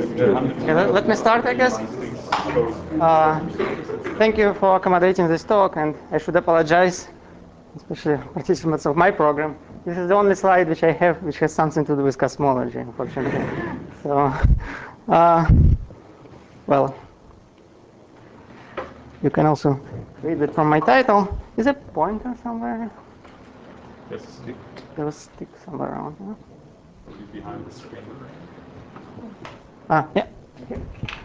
Okay, let me start, I guess. Thank you for accommodating this talk, and I should apologize, especially participants of my program. This is the only slide which I have which has something to do with cosmology, unfortunately. So, well, you can also read it from my title. Is a pointer somewhere? There's a stick. There was a stick somewhere around here. Behind the screen. Yeah. Okay.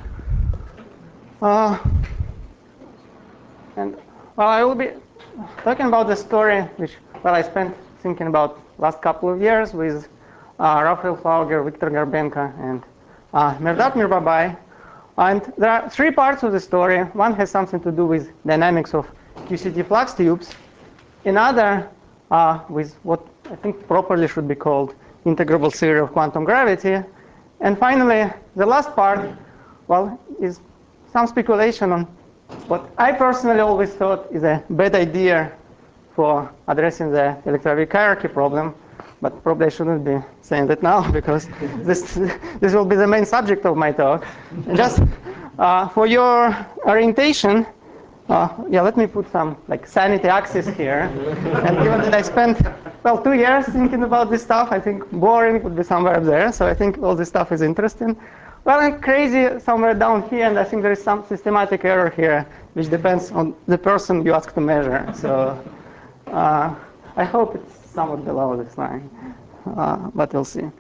And well, I will be talking about the story which I spent thinking about last couple of years with Raphael Fauger, Viktor Gorbenko, and Mehrdad Mirbabai. And there are three parts of the story. One has something to do with dynamics of QCT flux tubes. Another with what I think properly should be called integrable theory of quantum gravity. And finally, the last part, is some speculation on what I personally always thought is a bad idea for addressing the electroweak hierarchy problem, but probably I shouldn't be saying that now because this will be the main subject of my talk. And just for your orientation, let me put some sanity axis here. And given that I spent 2 years thinking about this stuff, I think boring would be somewhere up there. So I think all this stuff is interesting. Well, I'm crazy somewhere down here, and I think there is some systematic error here, which depends on the person you ask to measure. So I hope it's somewhat below this line, but we'll see.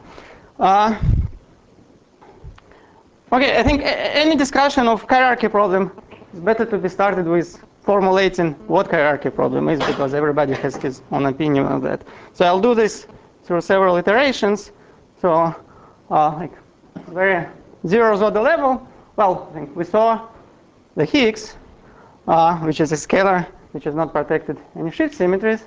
Okay, I think any discussion of hierarchy problem is better to be started with formulating what hierarchy problem is, because everybody has his own opinion on that. So I'll do this through several iterations. So very zeros order level. Well, I think we saw the Higgs, which is a scalar which is not protected any shift symmetries.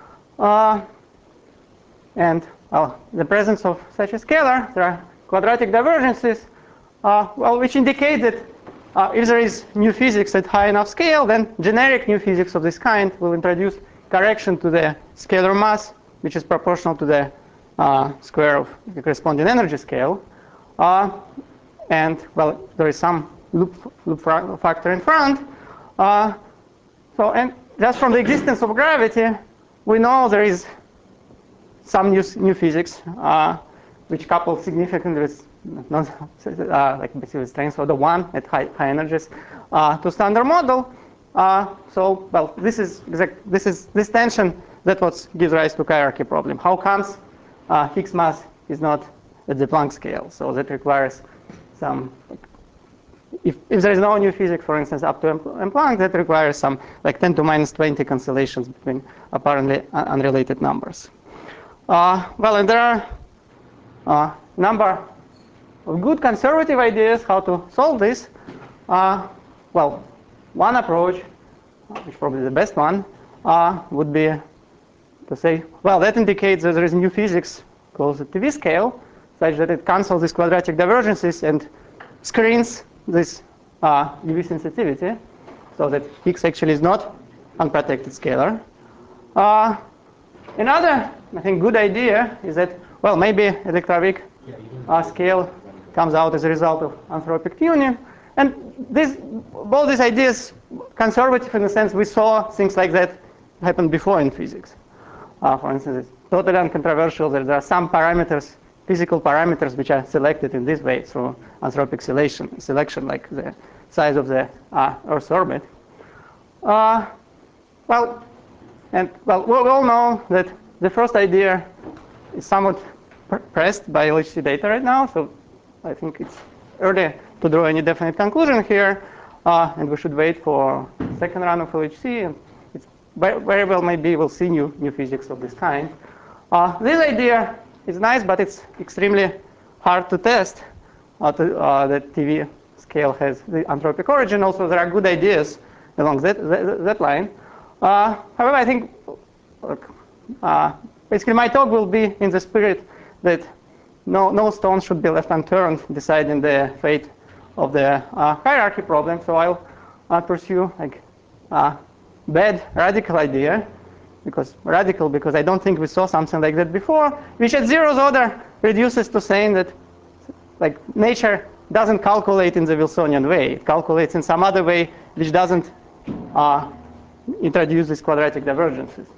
And the presence of such a scalar, there are quadratic divergences, which indicate that if there is new physics at high enough scale, then generic new physics of this kind will introduce correction to the scalar mass, which is proportional to the square of the corresponding energy scale. And there is some loop factor in front. And just from the existence of gravity, we know there is some new physics which couple significantly with basically strength of the one at high energies to standard model. This is this tension that what gives rise to hierarchy problem. How comes Higgs mass is not at the Planck scale? So that requires some. If there is no new physics, for instance, up to M Planck, that requires some 10 to minus 20 cancellations between apparently unrelated numbers. And there are a number of good conservative ideas how to solve this. One approach, which is probably the best one, would be to say, that indicates that there is new physics close to TV scale, such that it cancels these quadratic divergences and screens this UV sensitivity, so that Higgs actually is not unprotected scalar. Another, I think, good idea is that, maybe electroweak scale comes out as a result of anthropic tuning. And both these ideas, conservative in the sense we saw things like that happen before in physics. For instance, it's totally uncontroversial that there are some parameters, physical parameters, which are selected in this way through anthropic selection, like the size of the Earth's orbit. We all know that the first idea is somewhat pressed by LHC data right now, so I think it's early to draw any definite conclusion here, and we should wait for second run of LHC, and it's very well maybe we'll see new physics of this kind. This idea is nice, but it's extremely hard to test. The TV scale has the anthropic origin. Also, there are good ideas along that line. However, I think basically my talk will be in the spirit that no stone should be left unturned deciding the fate of the hierarchy problem. So I'll pursue bad radical idea, because I don't think we saw something like that before, which at zeroth order reduces to saying that nature doesn't calculate in the Wilsonian way. It calculates in some other way which doesn't introduce these quadratic divergences.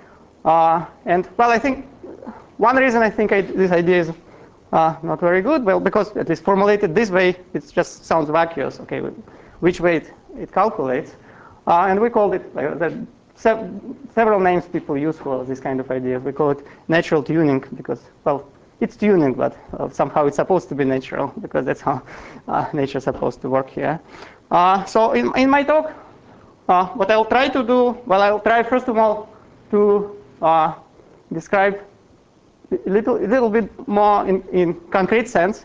And well, I think one reason I think this idea is not very good, well, because it is formulated this way, it just sounds vacuous. Okay, which way it calculates, and we called it several names people use for this kind of ideas. We call it natural tuning because, well, it's tuning, but somehow it's supposed to be natural because that's how nature is supposed to work here. So in my talk, what I'll try to do, well, I'll try first of all to describe a little bit more in concrete sense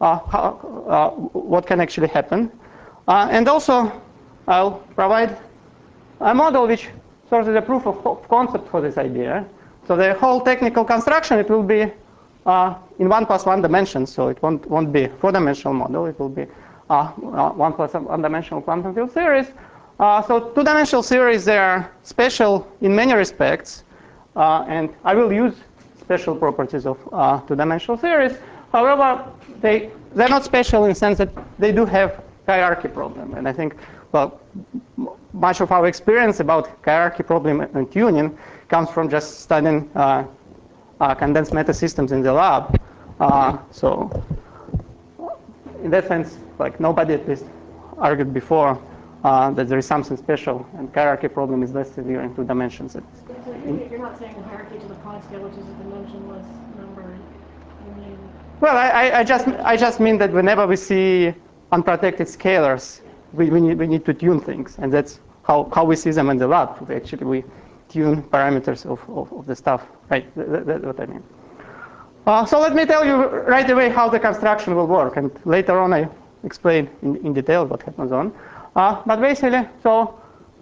what can actually happen. And also, I'll provide a model which sort of is a proof of concept for this idea. So the whole technical construction, it will be in 1 + 1 dimensions. So it won't be a 4-dimensional model. It will be 1 + 1 dimensional quantum field series. So 2-dimensional series, they are special in many respects. And I will use special properties of 2-dimensional series. However, they're not special in the sense that they do have hierarchy problem. And I think, well, much of our experience about hierarchy problem and tuning comes from just studying condensed matter systems in the lab. So in that sense, like nobody at least argued before that there is something special, and hierarchy problem is less severe in 2 dimensions. So you're not saying hierarchy to the pod scale, which is a dimensionless number. You mean? Well, I just mean that whenever we see unprotected scalars, we need to tune things, and that's how we see them in the lab. We tune parameters of the stuff, right? That's what I mean. So let me tell you right away how the construction will work, and later on I explain in detail what happens on. But basically, so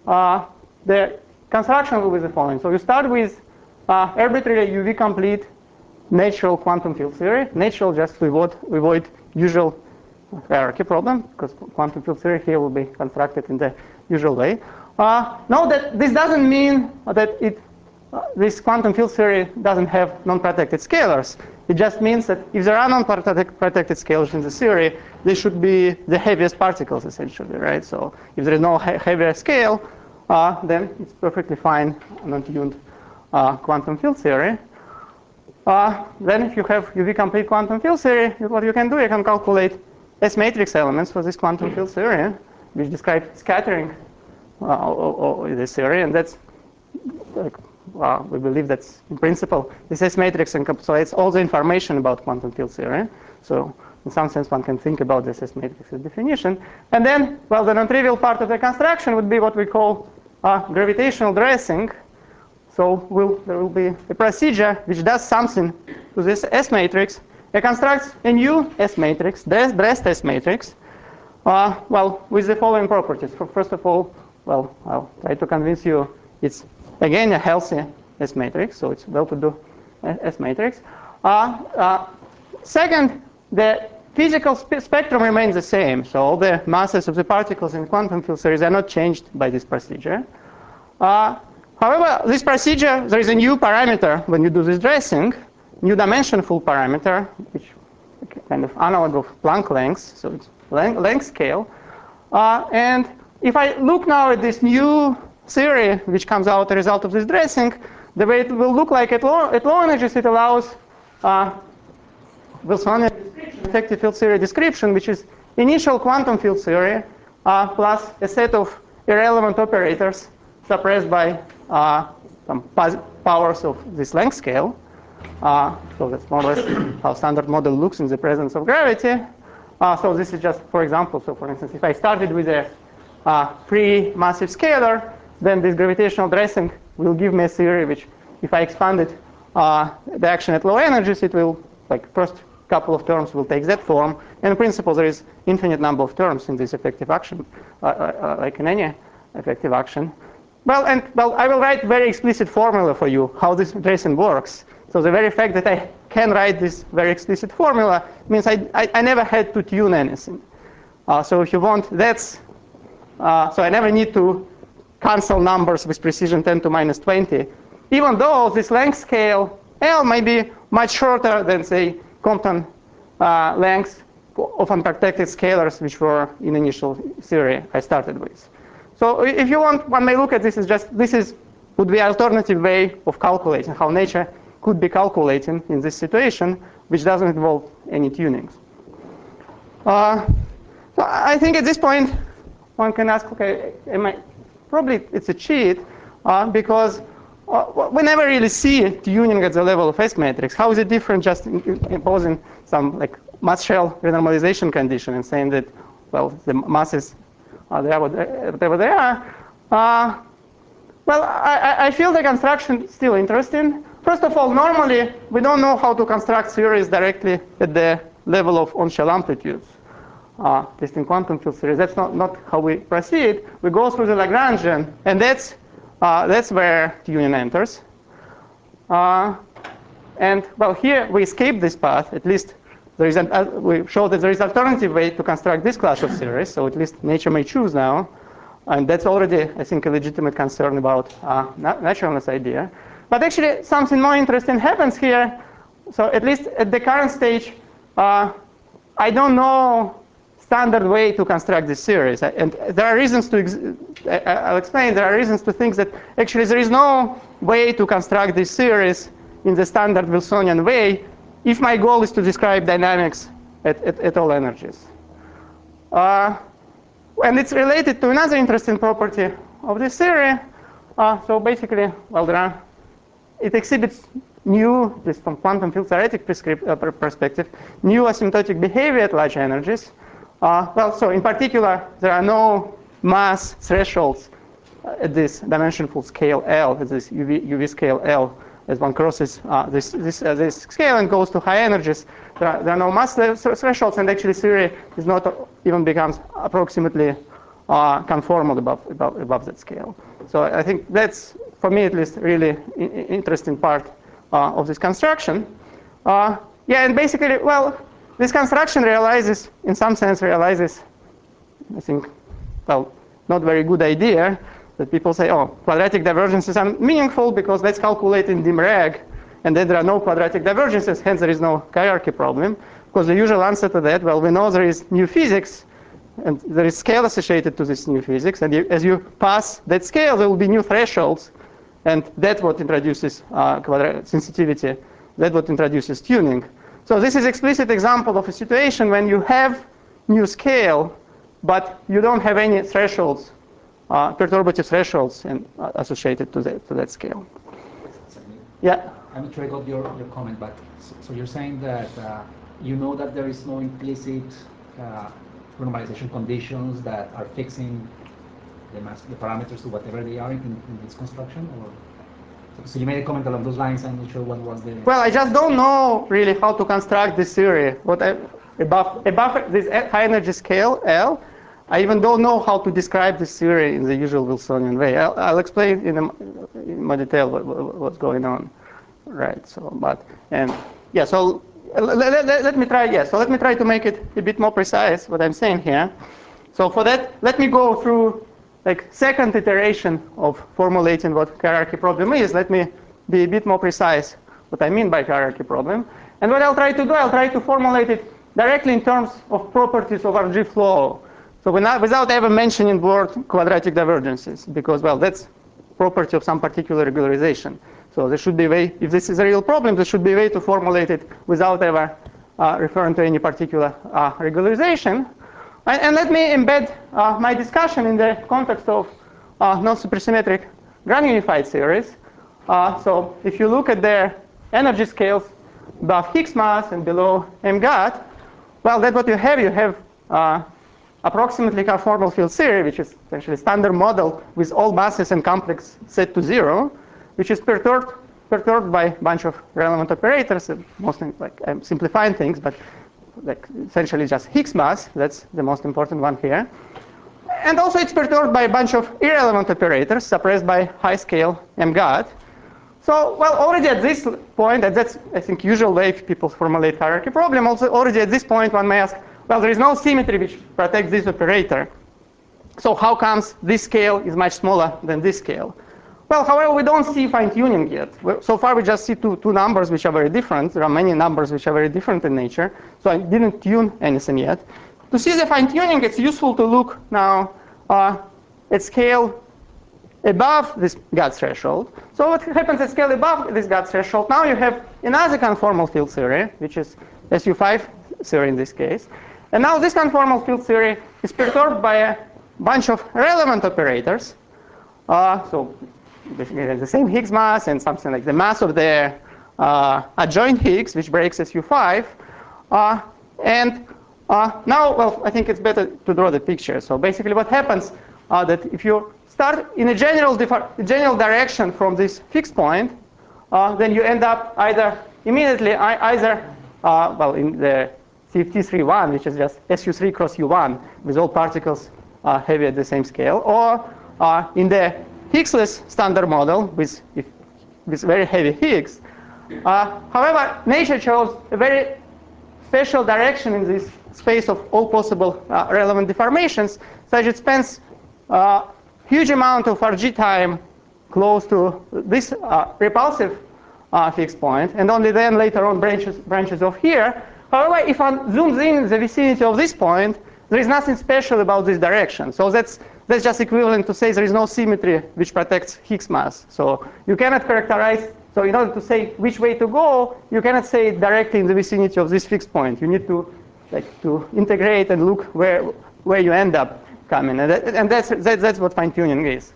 the construction will be the following. So you start with arbitrary UV complete natural quantum field theory. Natural just to avoid usual hierarchy problem, because quantum field theory here will be constructed in the usual way. Note that this doesn't mean that this quantum field theory doesn't have non-protected scalars. It just means that if there are non-protected scalars in the theory, they should be the heaviest particles, essentially, right? So if there is no heavier scale, then it's perfectly fine non-tuned quantum field theory. Then if you have UV complete quantum field theory, what you can do, you can calculate S-matrix elements for this quantum field theory, which describe scattering of this theory, and that's like, we believe that's in principle this S-matrix encapsulates all the information about quantum field theory. So in some sense, one can think about this S-matrix as definition. And then, well, the non-trivial part of the construction would be what we call gravitational dressing. So there will be a procedure which does something to this S-matrix. It constructs a new S-matrix, dressed S-matrix, well, with the following properties. First of all, well, I'll try to convince you it's, again, a healthy S-matrix, so it's well-to-do S-matrix. Second, the physical spectrum remains the same, so all the masses of the particles in quantum field series are not changed by this procedure. However, this procedure, there is a new parameter when you do this dressing, new dimensionful parameter, which is kind of analog of Planck length, so it's length scale. And if I look now at this new theory, which comes out as a result of this dressing, the way it will look like at low energies, it allows Wilsonian description, effective field theory description, which is initial quantum field theory plus a set of irrelevant operators suppressed by some powers of this length scale. So that's more or less how standard model looks in the presence of gravity. So this is just, for example, so for instance, if I started with a pre-massive scalar, then this gravitational dressing will give me a theory which, if I expanded the action at low energies, it will, like, first couple of terms will take that form. And in principle, there is infinite number of terms in this effective action, like in any effective action. Well, I will write very explicit formula for you how this dressing works. So the very fact that I can write this very explicit formula means I never had to tune anything. So if you want, that's so I never need to cancel numbers with precision 10 to minus 20, even though this length scale L may be much shorter than, say, Compton length of unprotected scalars which were in initial theory I started with. So if you want, one may look at this as just, would be an alternative way of calculating how nature could be calculating in this situation, which doesn't involve any tunings. So I think at this point, one can ask, okay, probably it's a cheat, because we never really see tuning at the level of S matrix. How is it different just imposing some like mass shell renormalization condition and saying that, well, the masses are there, whatever they are? Well, I feel the construction still interesting. First of all, normally we don't know how to construct theories directly at the level of on-shell amplitudes. Just in quantum field theory, that's not how we proceed. We go through the Lagrangian, and that's where tuning enters. And well, here we escape this path. At least there is we show that there is an alternative way to construct this class of theories. So at least nature may choose now, and that's already, I think, a legitimate concern about naturalness idea. But actually, something more interesting happens here. So at least at the current stage, I don't know standard way to construct this series. And there are reasons to, I'll explain, there are reasons to think that actually there is no way to construct this series in the standard Wilsonian way if my goal is to describe dynamics at all energies. And it's related to another interesting property of this theory. So basically, well, it exhibits new, just from quantum field theoretic perspective, new asymptotic behavior at large energies. Well, so in particular, there are no mass thresholds at this dimensionful scale L, at this UV scale L, as one crosses this scale and goes to high energies. There are no mass thresholds, and actually theory is not even becomes approximately conformal above that scale. So I think that's, for me at least, really interesting part of this construction. Yeah, and basically, well, this construction realizes, in some sense, I think, well, not very good idea that people say, oh, quadratic divergences are meaningful because let's calculate in dim reg, and then there are no quadratic divergences, hence there is no hierarchy problem. Because the usual answer to that, well, we know there is new physics, and there is scale associated to this new physics, and as you pass that scale, there will be new thresholds, and that's what introduces sensitivity, that's what introduces tuning. So this is explicit example of a situation when you have new scale, but you don't have any thresholds, perturbative thresholds associated to that scale. Yeah? I'm not sure I got your comment, but so you're saying that you know that there is no implicit normalization conditions that are fixing the parameters to whatever they are in this construction, or? So you made a comment along those lines. I'm not sure what was the. Well, I just don't know really how to construct this theory. Above this high energy scale L, I even don't know how to describe this theory in the usual Wilsonian way. I'll explain in more detail what's going on, right? So, so let me try. Yeah, so let me try to make it a bit more precise what I'm saying here. So for that, let me go through like second iteration of formulating what hierarchy problem is. Let me be a bit more precise what I mean by hierarchy problem. And what I'll try to do, I'll try to formulate it directly in terms of properties of RG flow. So without ever mentioning the word quadratic divergences, because, well, that's property of some particular regularization. So there should be a way, if this is a real problem, there should be a way to formulate it without ever referring to any particular regularization. And let me embed my discussion in the context of non-supersymmetric grand unified series. So if you look at their energy scales above Higgs mass and below MGAT, well, that's what you have. You have approximately conformal field theory, which is essentially standard model with all masses and complex set to 0, which is perturbed by a bunch of relevant operators. Mostly, like, I'm simplifying things, but like essentially just Higgs mass, that's the most important one here. And also it's perturbed by a bunch of irrelevant operators suppressed by high scale MGAT. So, well, already at this point, and that's, I think, usual way people formulate hierarchy problem, also already at this point one may ask, well, there is no symmetry which protects this operator. So how comes this scale is much smaller than this scale? Well, however, we don't see fine-tuning yet. So far, we just see two numbers which are very different. There are many numbers which are very different in nature. So I didn't tune anything yet. To see the fine-tuning, it's useful to look now at scale above this gut threshold. So what happens at scale above this gut threshold? Now you have another conformal field theory, which is SU5 theory in this case. And now this conformal field theory is perturbed by a bunch of relevant operators. So basically the same Higgs mass and something like the mass of the adjoint Higgs, which breaks SU5. And now, well, I think it's better to draw the picture. So basically what happens that if you start in a general direction from this fixed point, then you end up either immediately well, in the CFT31, which is just SU3 cross U1 with all particles heavy at the same scale, or in the Higgsless standard model with very heavy Higgs. However, nature chose a very special direction in this space of all possible relevant deformations, such it spends huge amount of RG time close to this repulsive fixed point, and only then later on branches off here. However, if one zooms in the vicinity of this point, there is nothing special about this direction. So that's just equivalent to say there is no symmetry which protects Higgs mass. So you cannot characterize. So in order to say which way to go, you cannot say it directly in the vicinity of this fixed point. You need to integrate and look where you end up coming, and that's what fine-tuning is.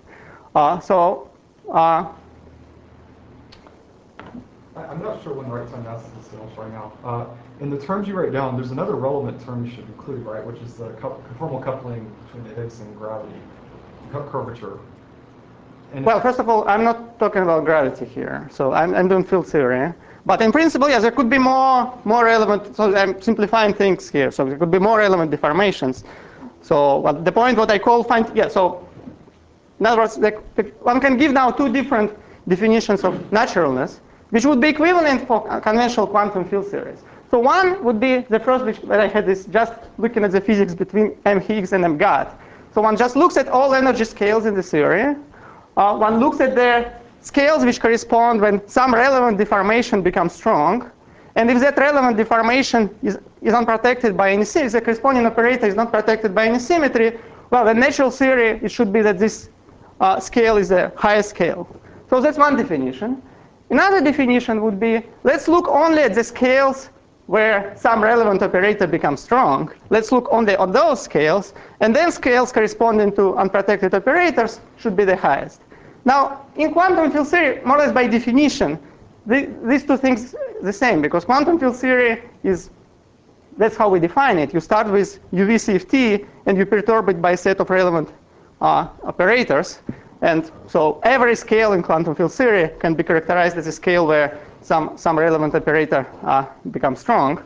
I'm not sure when the right time to ask this else right now. In the terms you write down, there's another relevant term you should include, right, which is the conformal coupling between the Higgs and gravity, curvature. And well, first of all, I'm not talking about gravity here. So I'm doing field theory. But in principle, yes, there could be more relevant. So I'm simplifying things here. So there could be more relevant deformations. So the point what I call so in other words, one can give now two different definitions of naturalness, which would be equivalent for conventional quantum field theories. So one would be the first, which I had is just looking at the physics between M Higgs and M gut. So one just looks at all energy scales in the theory. One looks at the scales which correspond when some relevant deformation becomes strong. And if that relevant deformation is unprotected by any symmetry, the corresponding operator is not protected by any symmetry, well, the natural theory, it should be that this scale is the highest scale. So that's one definition. Another definition would be, let's look only at the scales where some relevant operator becomes strong. Let's look only at those scales, and then scales corresponding to unprotected operators should be the highest. Now, in quantum field theory, more or less by definition, these two things are the same, because quantum field theory that's how we define it. You start with UV CFT, and you perturb it by a set of relevant operators. And so every scale in quantum field theory can be characterized as a scale where some relevant operator becomes strong.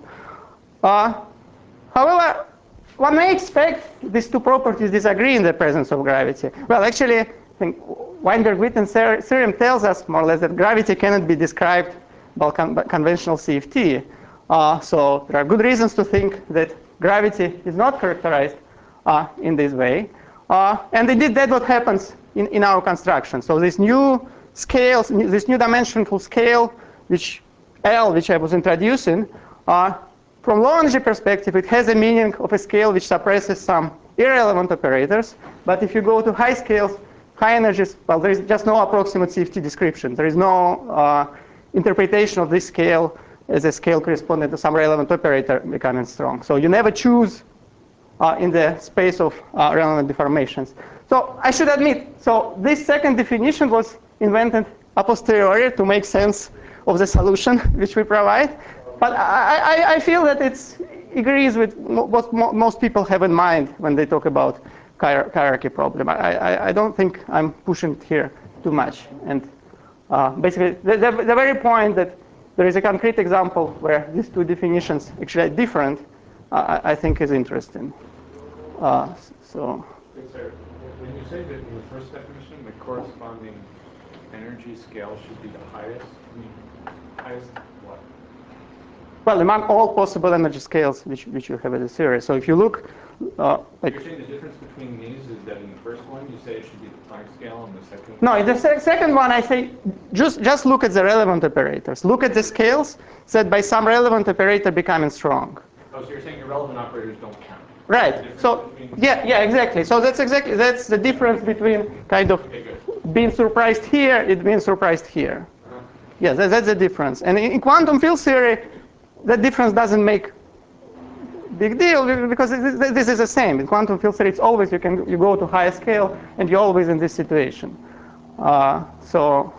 However, one may expect these two properties disagree in the presence of gravity. Well, actually, I think Weinberg-Witten theorem tells us more or less that gravity cannot be described by conventional CFT. So there are good reasons to think that gravity is not characterized in this way. And indeed, that's what happens in our construction. So this new scale, this new dimensional scale, which I was introducing, from low energy perspective, it has a meaning of a scale which suppresses some irrelevant operators. But if you go to high scales, high energies, well, there is just no approximate CFT description. There is no interpretation of this scale as a scale corresponding to some relevant operator becoming strong. So you never choose in the space of relevant deformations. So I should admit, so this second definition was invented a posteriori to make sense of the solution which we provide. But I feel that it agrees with what most people have in mind when they talk about hierarchy problem. I don't think I'm pushing it here too much. And basically, the very point that there is a concrete example where these two definitions actually are different, I think is interesting. So. When you say that in the first definition, the corresponding energy scale should be the highest, I mean, highest what? Well, among all possible energy scales which you have in the theory. So if you look, Like, You're saying the difference between these is that in the first one you say it should be the Planck scale, and the second no, in the second one I say just look at the relevant operators. Look at the scales set by some relevant operator becoming strong. Oh, so you're saying irrelevant operators don't count. Right. The difference So between- yeah, exactly. So that's the difference between kind of Okay, good. being surprised here, it being surprised here. Yes, that's the difference. And in quantum field theory, that difference doesn't make big deal because this is the same. In quantum field theory, it's always you go to higher scale and you're always in this situation. So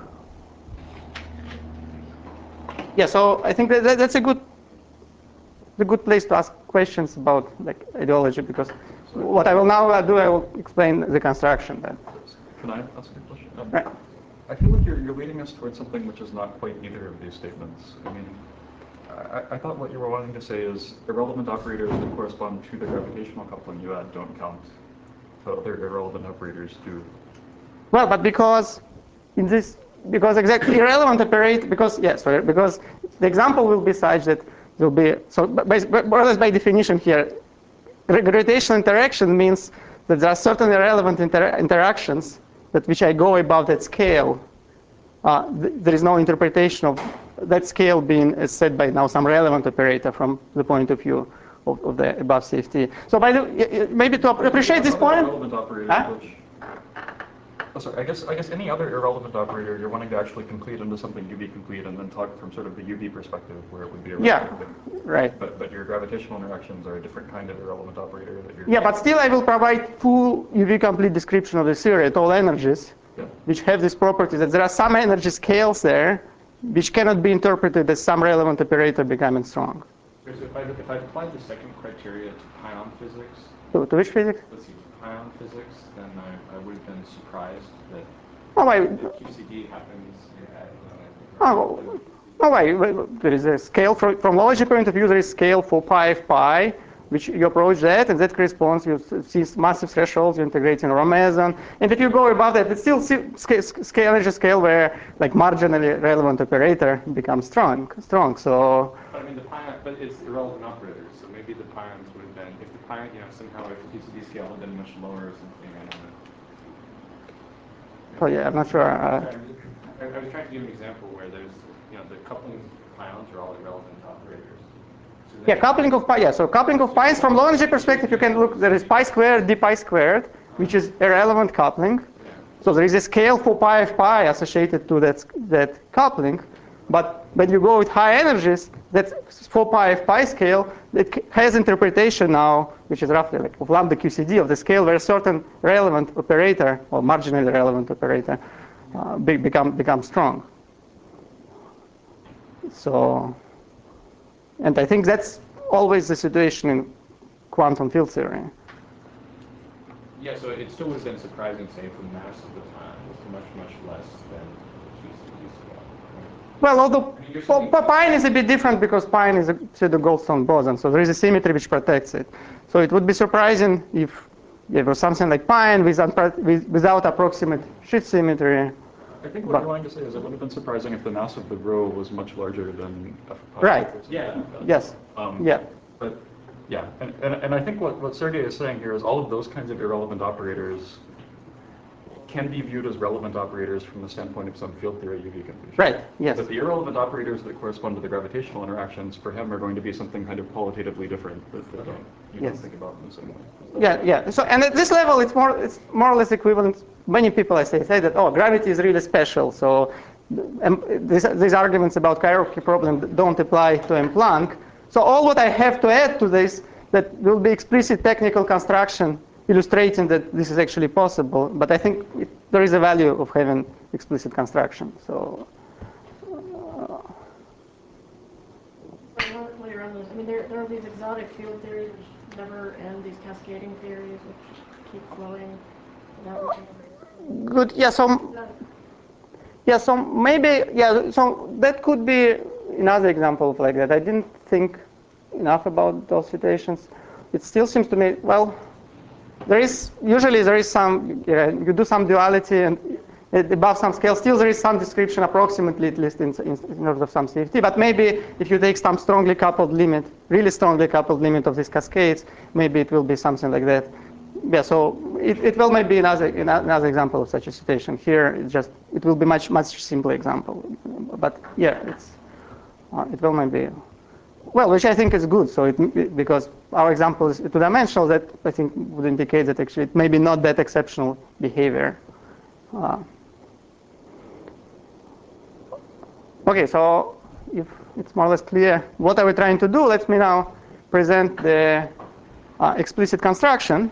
yeah, so I think that's a good place to ask questions about like ideology, because what I will now do, I will explain the construction then. Can I ask a question? Right. I feel like you're leading us towards something which is not quite either of these statements. I mean, I thought what you were wanting to say is irrelevant operators that correspond to the gravitational coupling you add don't count, but other irrelevant operators do. Well, but because exactly irrelevant operator, because the example will be such that there will be, so more or less by definition here, gravitational interaction means that there are certain irrelevant interactions that which I go above that scale. There is no interpretation of that scale being set by now some relevant operator from the point of view of the above CFT. So maybe to appreciate this point. Irrelevant operators, which, sorry, I guess any other irrelevant operator you're wanting to actually complete into something UV complete and then talk from sort of the UV perspective where it would be irrelevant. Yeah, right. But your gravitational interactions are a different kind of irrelevant operator that you're... Yeah, but still I will provide full UV complete description of the theory at all energies, which have this property that there are some energy scales there which cannot be interpreted as some relevant operator becoming strong. So if I applied the second criteria to pion physics, To which physics? let's see, pion physics, then I would have been surprised that Oh, wait. if QCD happens at Oh, wait. There is a scale from logic point of view. There is scale for pi of pi, which you approach that, and that corresponds. You see massive thresholds. You integrate in Rho-Meson, and if you go above that, it's still energy scale where like marginally relevant operator becomes strong. So. But I mean, the pion, but it's irrelevant operators. So maybe the pions would have been, if the pion, somehow if the QCD scale had been much lower or something. I don't know. Oh yeah, I'm not sure. I was trying to give an example where there's, the coupling pions are all irrelevant operators. So Yeah, coupling of pi. Yeah, so coupling of pi is from low energy perspective. You can look. There is pi squared, d pi squared, which is irrelevant coupling. So there is a scale for pi of pi associated to that coupling. But when you go with high energies, that 4 pi of pi scale, it has interpretation now, which is roughly like of lambda QCD of the scale where a certain relevant operator or marginally relevant operator become strong. So, and I think that's always the situation in quantum field theory. Yeah, so it still would have been surprising, say, if the mass of the pion was much, much less than QCD scale. Well, although pi is a bit different because pi is a pseudo-Goldstone boson, so there is a symmetry which protects it. So it would be surprising if there was something like pi without approximate shift symmetry. I think what you're wanting to say is it would have been surprising if the mass of the rho was much larger than f pi. Right. Yeah. Yes. Yeah. But yeah, and I think what Sergey is saying here is all of those kinds of irrelevant operators can be viewed as relevant operators from the standpoint of some field theory UV completion. Right. Yes. But the irrelevant operators that correspond to the gravitational interactions for him are going to be something kind of qualitatively different that you don't think about in the same way. Yeah. So, and at this level, it's more or less equivalent. Many people, I say that gravity is really special. So, these arguments about hierarchy problem don't apply to M Planck. So, all what I have to add to this that will be explicit technical construction illustrating that this is actually possible. But I think there is a value of having explicit construction. So. While you're on this, I mean, there are these exotic field theories which never end, these cascading theories which keep flowing without reaching a Good. Yeah. So maybe So that could be another example of like that. I didn't think enough about those situations. It still seems to me usually there is some you do some duality and above some scale. Still, there is some description, approximately at least in terms of some CFT. But maybe if you take some strongly coupled limit, really strongly coupled limit of these cascades, maybe it will be something like that. Yeah, so it will maybe another example of such a situation. Here, it will be much simpler example. But yeah, it will maybe. Well, which I think is good. So because our example is two-dimensional, that I think would indicate that actually it may be not that exceptional behavior. Okay, so if it's more or less clear what are we trying to do, let me now present the explicit construction.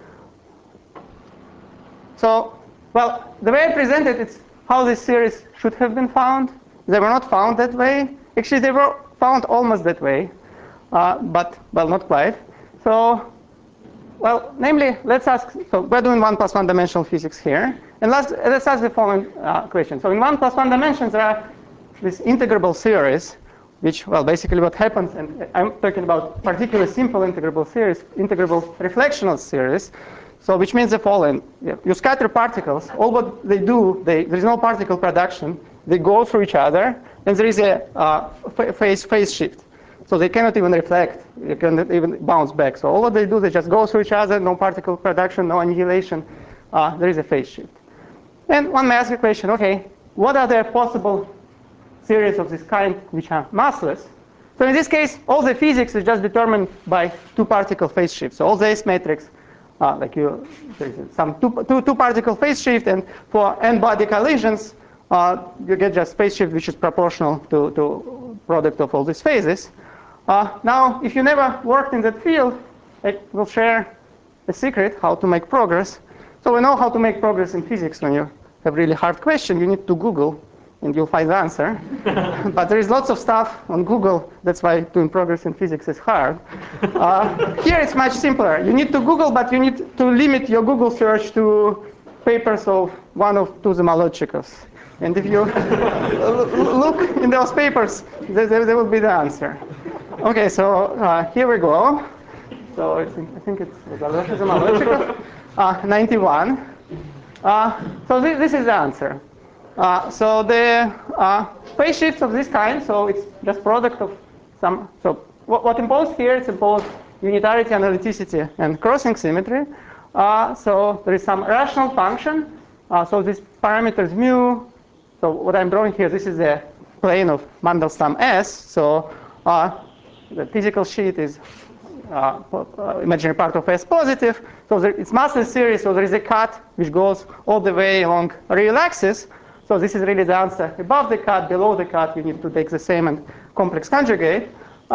So, well, the way I present it, it's how this series should have been found. They were not found that way. Actually, they were found almost that way, but, well, not quite. So, well, namely, let's ask, so we're doing 1 + 1 dimensional physics here. And let's ask the following question. So in 1 + 1 dimensions, there are this integrable series, which, well, basically what happens, and I'm talking about particularly simple integrable series, integrable reflectional series. So which means the following. You scatter particles. All what they do, there is no particle production. They go through each other, and there is a phase shift. So they cannot even reflect. You cannot even bounce back. So all what they do, they just go through each other, no particle production, no annihilation. There is a phase shift. And one may ask the question, okay, what are the possible series of this kind which are massless? So in this case, all the physics is just determined by two-particle phase shift. So all the S matrix, like there is some two-particle phase shift, and for n-body collisions, you get just phase shift which is proportional to product of all these phases. Now, if you never worked in that field, I will share a secret how to make progress. So we know how to make progress in physics. When you have really hard question, you need to Google, and you'll find the answer. But there is lots of stuff on Google. That's why doing progress in physics is hard. Here it's much simpler. You need to Google, but you need to limit your Google search to papers of one of two Zamolodchikovs. And if you look in those papers, there will be the answer. Okay, so here we go. So I think it's Zamolodchikov, 91. So this is the answer. So the phase shifts of this kind, so it's just product of some. So what imposed here is imposed unitarity, analyticity, and crossing symmetry. So there is some rational function. So this parameters mu. So what I'm drawing here, this is the plane of Mandelstam S. So the physical sheet is imaginary part of S positive. So it's massless series. So there is a cut which goes all the way along real axis. So this is really the answer. Above the cut, below the cut, you need to take the same and complex conjugate.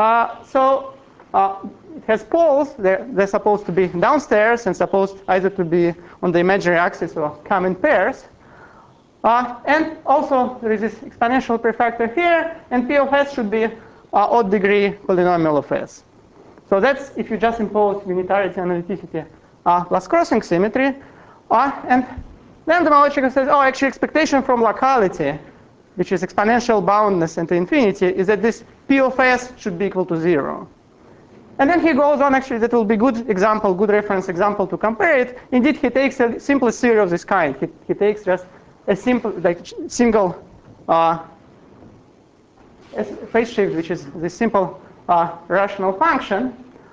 It has poles. They're supposed to be downstairs and supposed either to be on the imaginary axis or come in pairs. And also, there is this exponential prefactor here, and P of S should be odd degree polynomial of S. So that's if you just impose unitarity, analyticity, plus crossing symmetry. And then the Zamolodchikov says, oh, actually, expectation from locality, which is exponential boundness into infinity, is that this P of S should be equal to 0. And then he goes on, actually, that will be good example, good reference example to compare it. Indeed, he takes a simplest series of this kind. He takes just a simple, like single phase shift, which is this simple rational function.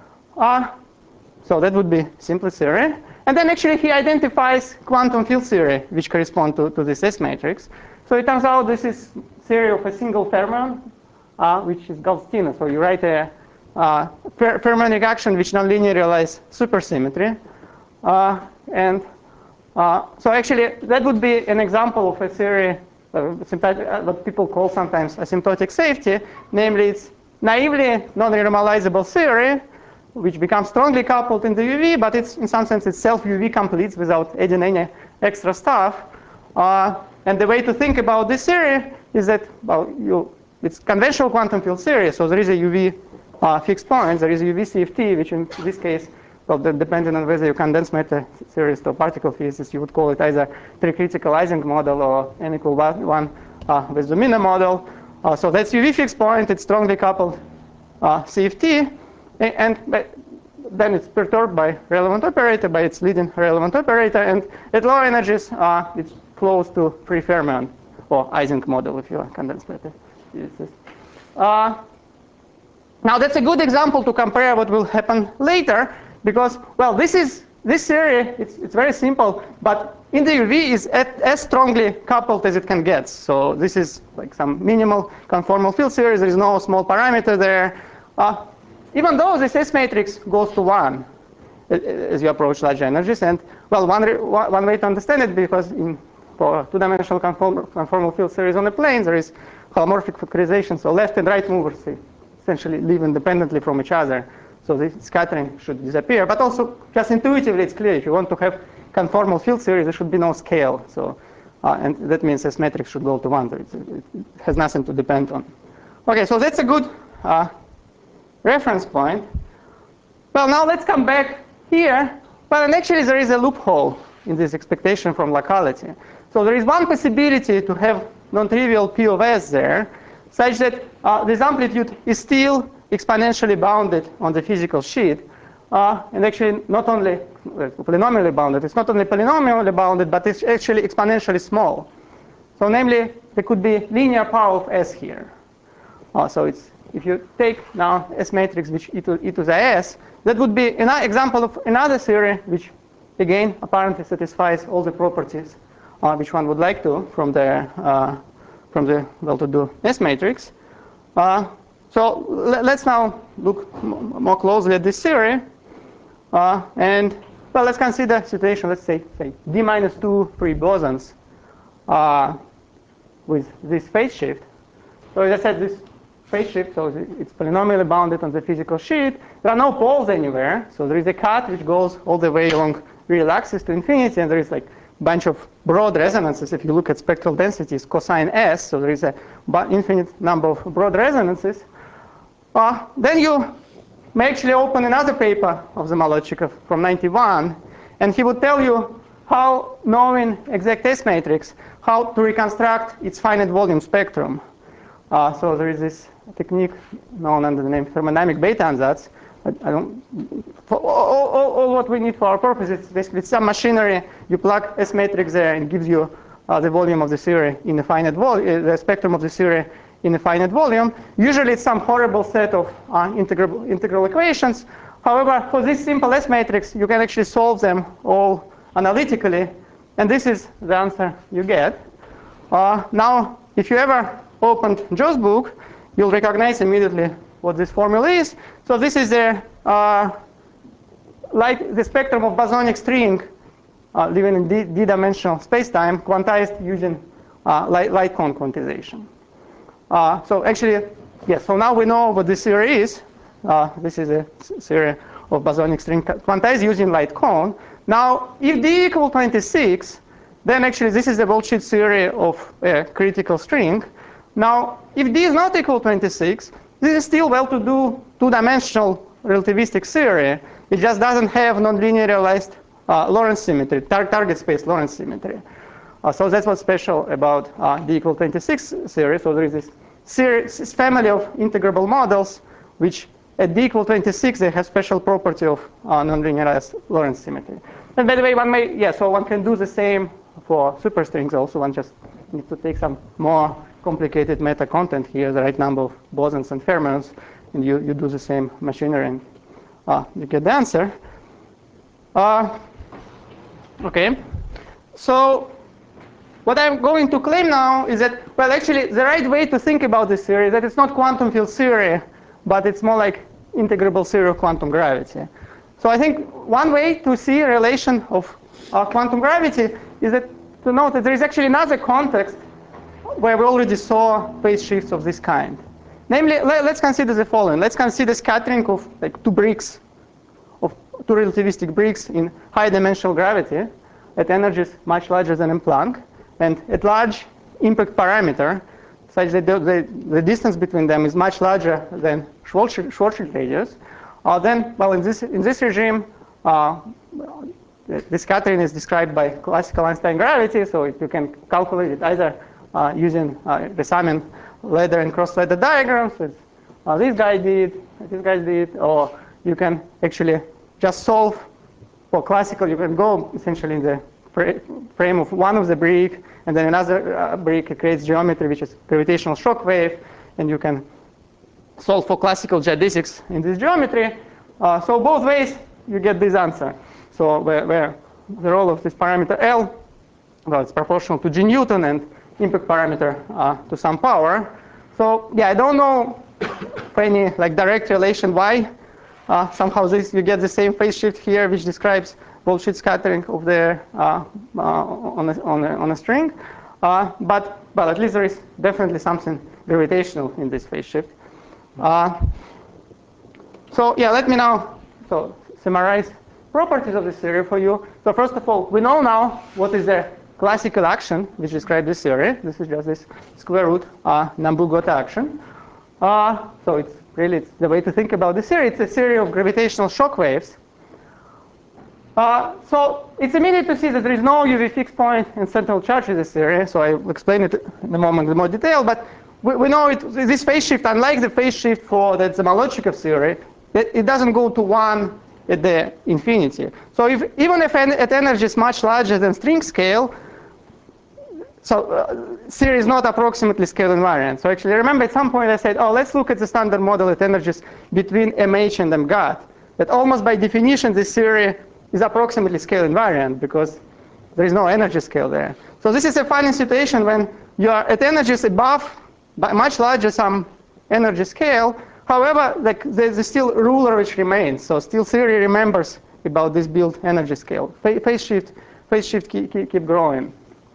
So that would be simplest theory. And then actually he identifies quantum field theory, which correspond to this S matrix. So it turns out this is theory of a single fermion, which is Gauss-Tina. So you write a fermionic action which nonlinear realize supersymmetry. So actually that would be an example of a theory, what people call sometimes asymptotic safety. Namely, it's naively non-renormalizable theory, which becomes strongly coupled in the UV, but it's in some sense it's self-UV completes without adding any extra stuff. And the way to think about this theory is that, well, it's conventional quantum field theory, so there is a UV fixed point, there is a UV CFT, which in this case, well, depending on whether you condense matter theorist or particle physicist, you would call it either tricritical Ising model or n = 1 with the Mina model. So that's UV fixed point, it's strongly coupled CFT. And then it's perturbed by relevant operator, by its leading relevant operator. And at low energies, it's close to free fermion or Ising model if you are condensed matter. Now that's a good example to compare what will happen later, because, well, this theory, it's very simple, but in the UV is as strongly coupled as it can get. So this is like some minimal conformal field series. There is no small parameter there. Even though this S matrix goes to 1 as you approach large energies, and, well, one way to understand it, because for two-dimensional conformal field series on the plane, there is holomorphic factorization, so left and right movers essentially live independently from each other. So the scattering should disappear. But also, just intuitively, it's clear if you want to have conformal field series, there should be no scale. So, and that means S matrix should go to 1. It has nothing to depend on. Okay, so that's a good reference point. Well, now let's come back here. Well, and actually, there is a loophole in this expectation from locality. So there is one possibility to have non-trivial P of S there, such that this amplitude is still exponentially bounded on the physical sheet, and actually not only polynomially bounded. It's not only polynomially bounded, but it's actually exponentially small. So namely, there could be linear power of S here. So it's, if you take now S matrix which e to the S, that would be an example of another theory which, again, apparently satisfies all the properties which one would like to from the well-to-do S matrix. So let's now look more closely at this theory. And, well, let's consider a situation, let's say D minus 2 free bosons with this phase shift. So as I said, this phase shift, so it's polynomially bounded on the physical sheet. There are no poles anywhere. So there is a cut which goes all the way along real axis to infinity, and there is like bunch of broad resonances. If you look at spectral densities cosine S, so there is a infinite number of broad resonances. Then you may actually open another paper of Zamolodchikov from 91, and he would tell you how, knowing exact S matrix, how to reconstruct its finite volume spectrum. So there is this technique known under the name thermodynamic beta ansatz. I don't, for all what we need for our purpose is basically some machinery. You plug S matrix there and it gives you the volume of the theory in the finite volume, the spectrum of the theory in a finite volume. Usually it's some horrible set of integral equations. However, for this simple S matrix, you can actually solve them all analytically, and this is the answer you get. Now, if you ever opened Joe's book, you'll recognize immediately what this formula is. So this is the spectrum of bosonic string living in d-dimensional spacetime, quantized using light cone quantization. So actually, yes, so now we know what this theory is. This is a theory of bosonic string quantized using light cone. Now, if d equal 26, then actually this is the worldsheet theory of a critical string. Now, if d is not equal to 26, this is still well-to-do two-dimensional relativistic theory. It just doesn't have nonlinear realized Lorentz symmetry, target space Lorentz symmetry. So that's what's special about d equal 26 theory. So there is this family of integrable models which at d equal 26 they have special property of nonlinearized Lorentz symmetry. And by the way, one can do the same for superstrings also. One just needs to take some more complicated meta content here, the right number of bosons and fermions, and you do the same machinery and you get the answer. Okay, so what I'm going to claim now is that, well, actually, the right way to think about this theory is that it's not quantum field theory, but it's more like integrable theory of quantum gravity. So I think one way to see a relation of quantum gravity is that to note that there is actually another context where we already saw phase shifts of this kind. Namely, let's consider the following. Let's consider scattering of like two relativistic bricks in high dimensional gravity at energies much larger than in Planck, and at large impact parameter such that the distance between them is much larger than Schwarzschild radius. Then, well, in this regime, the scattering is described by classical Einstein gravity, so you can calculate it either using the Samin ladder and cross ladder diagrams, as this guy did, or you can actually just solve for classical. You can go essentially in the frame of one of the brick, and then another brick creates geometry which is gravitational shock wave, and you can solve for classical geodesics in this geometry. So both ways you get this answer. So where the role of this parameter L, well, it's proportional to G Newton, and impact parameter to some power. So yeah, I don't know for any like direct relation why somehow you get the same phase shift here, which describes Wolf-Schitz scattering of the on a string. But at least there is definitely something gravitational in this phase shift. So yeah, let me now summarize properties of this theory for you. So first of all, we know now what is the classical action which describes this theory. This is just this square root Nambu-Goto action. So it's the way to think about this theory. It's a theory of gravitational shock waves. So it's immediate to see that there is no UV fixed point in central charge in this theory. So I will explain it in a moment in more detail. But we know this phase shift, unlike the phase shift for the Zamolodchikov theory, it doesn't go to 1 at the infinity. So even if at energies much larger than string scale, so theory is not approximately scale invariant. So actually, remember at some point I said, oh, let's look at the standard model at energies between MH and MGOT. That almost by definition, this theory is approximately scale invariant because there is no energy scale there. So this is a funny situation when you are at energies above, by much larger some energy scale. However, like there's still a ruler which remains. So still theory remembers about this built energy scale. Phase shift keep growing.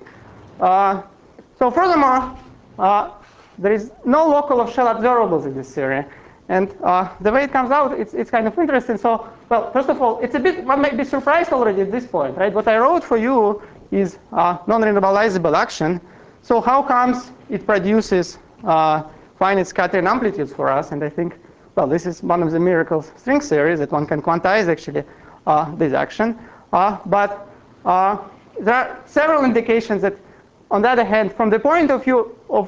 So furthermore, there is no local off-shell observables in this theory. And the way it comes out, it's kind of interesting. So, well, first of all, it's a bit, one might be surprised already at this point, right? What I wrote for you is non-renormalizable action. So how comes it produces finite scattering amplitudes for us? And I think, well, this is one of the miracles string theory that one can quantize actually this action. But there are several indications that, on the other hand, from the point of view of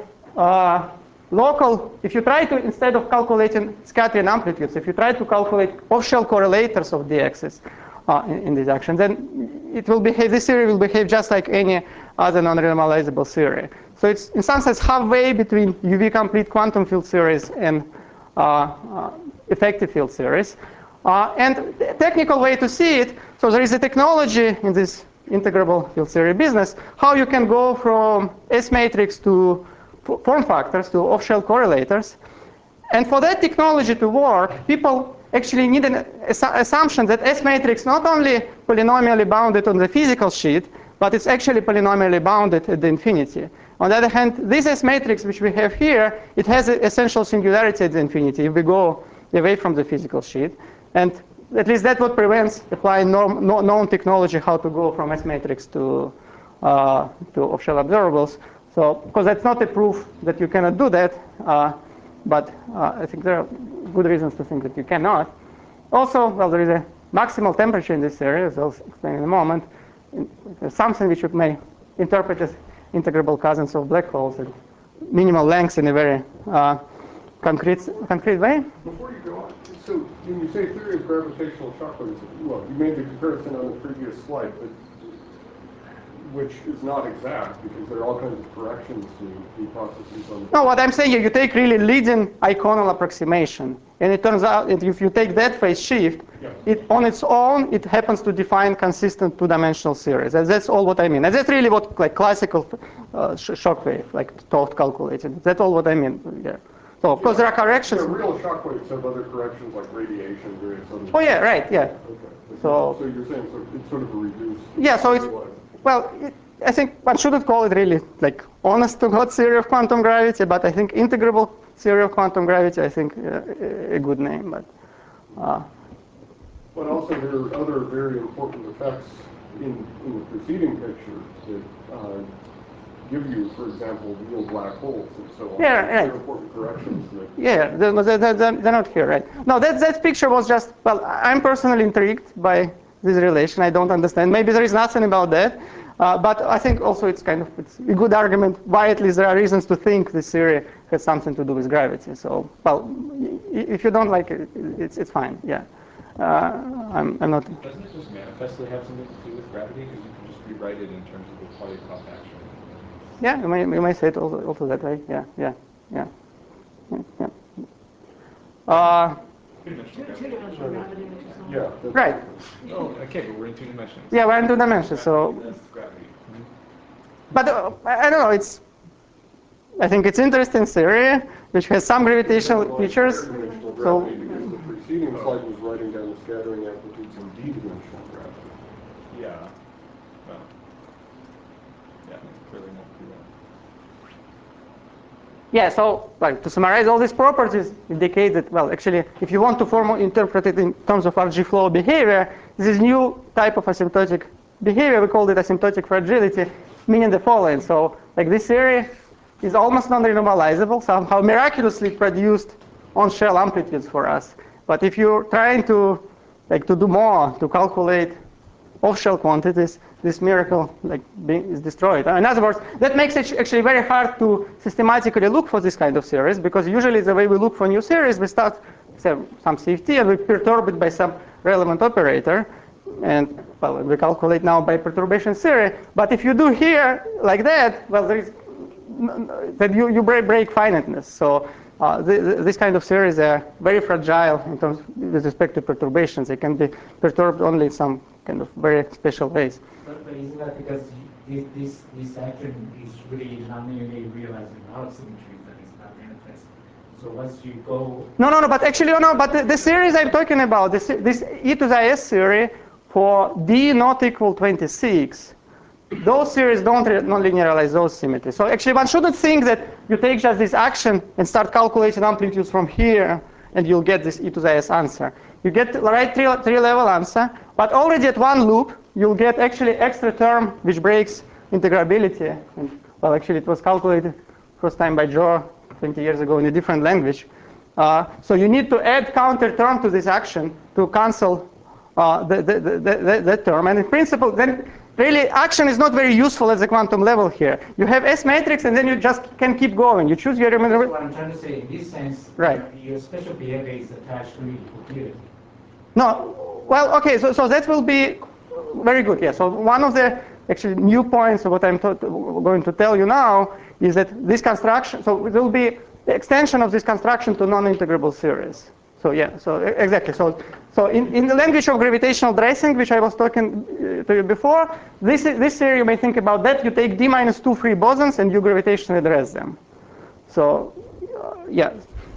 local, if you try to, instead of calculating scattering amplitudes, if you try to calculate off-shell correlators of dx's in this action, then it will behave, this theory will behave just like any other non-renormalizable theory. So it's in some sense halfway between UV complete quantum field theories and effective field theories. And the technical way to see it, so there is a technology in this integrable field theory business, how you can go from S matrix to form factors, to off-shell correlators. And for that technology to work, people actually need an assumption that S matrix not only polynomially bounded on the physical sheet, but it's actually polynomially bounded at the infinity. On the other hand, this S matrix which we have here, it has an essential singularity at the infinity if we go away from the physical sheet. And at least that's what prevents applying known technology how to go from S matrix to off-shell observables. So, because that's not a proof that you cannot do that, but I think there are good reasons to think that you cannot. Also, well, there is a maximal temperature in this area, as I'll explain in a moment. Something which you may interpret as integrable cousins of black holes and minimal lengths in a very concrete way. Before you go on, so when you say theory of gravitational shock waves, well, you made the comparison on the previous slide, but which is not exact because there are all kinds of corrections to the processes on the. No, what I'm saying here, you take really leading iconal approximation, and it turns out that if you take that phase shift, it on its own it happens to define consistent two-dimensional series. And that's all what I mean. And that's really what like classical shock wave, like Toth calculated. That's all what I mean. Yeah. So of course there are corrections. The real shock waves have other corrections like radiation, various other. Oh yeah, right, yeah. Okay. So you're saying it's sort of a reduced. Yeah, so it's, well, I think one shouldn't call it really like honest to God theory of quantum gravity, but I think integrable theory of quantum gravity, I think a good name. But also there are other very important effects in the preceding picture that give you, for example, real black holes and so on. Yeah, right. Very important corrections. Yeah, they're not here, right? No, that picture was just, well, I'm personally intrigued by this relation. I don't understand. Maybe there is nothing about that. But I think also it's a good argument why at least there are reasons to think this theory has something to do with gravity. So, well, if you don't like it, it's fine, yeah. I'm not. Doesn't it just manifestly have something to do with gravity? Because you can just rewrite it in terms of the Polyakov action. Yeah, you may say it also that way. Yeah. Two-dimensional gravity, which is Yeah. that's- Right. Oh, okay, but we're in 2 dimensions. Yeah, we're in 2 dimensions. So, That's gravity. but I don't know. I think it's interesting theory which has some gravitational features. Two-dimensional So gravity, because the preceding slide was writing down the scattering amplitudes in d-dimensional gravity. Yeah. Well, yeah, clearly not do that. yeah, so to summarize all these properties indicate that, well, actually, if you want to interpret it in terms of RG flow behavior, this new type of asymptotic behavior, we call it asymptotic fragility, meaning the following. So like this theory is almost non-renormalizable, somehow miraculously produced on-shell amplitudes for us. But if you're trying to do more, to calculate off-shell quantities, this miracle is destroyed. In other words, that makes it actually very hard to systematically look for this kind of series, because usually the way we look for new series, we start some CFT and we perturb it by some relevant operator, and well, we calculate now by perturbation theory. But if you do here like that, well, there is that you break finiteness. So this kind of series are very fragile in terms with respect to perturbations. They can be perturbed only in some kind of very special ways. But isn't that because this action is really not merely realizing Mauss symmetry, that is not manifest? So once you go... No, but actually, no, but the series I'm talking about, this e to the s theory for d not equal 26, those series don't non-linearize those symmetries. So actually, one shouldn't think that you take just this action and start calculating amplitudes from here, and you'll get this e to the s answer. You get the right three-level answer, but already at one loop, you'll get actually extra term which breaks integrability. And, well, actually, it was calculated first time by Joe 20 years ago in a different language. So you need to add counter term to this action to cancel that term. And in principle, then really action is not very useful at the quantum level here. You have S matrix, and then you just can keep going. You choose your... That's what I'm trying to say. In this sense, right. Your special behavior is attached to coherence. No, well, okay, so that will be very good, yeah. So one of the actually new points of what I'm going to tell you now is that this construction, so it will be the extension of this construction to non-integrable series. So yeah, so exactly. So in the language of gravitational dressing, which I was talking to you before, this theory, you may think about that. You take d minus 2 free bosons and you gravitationally dress them. So yeah.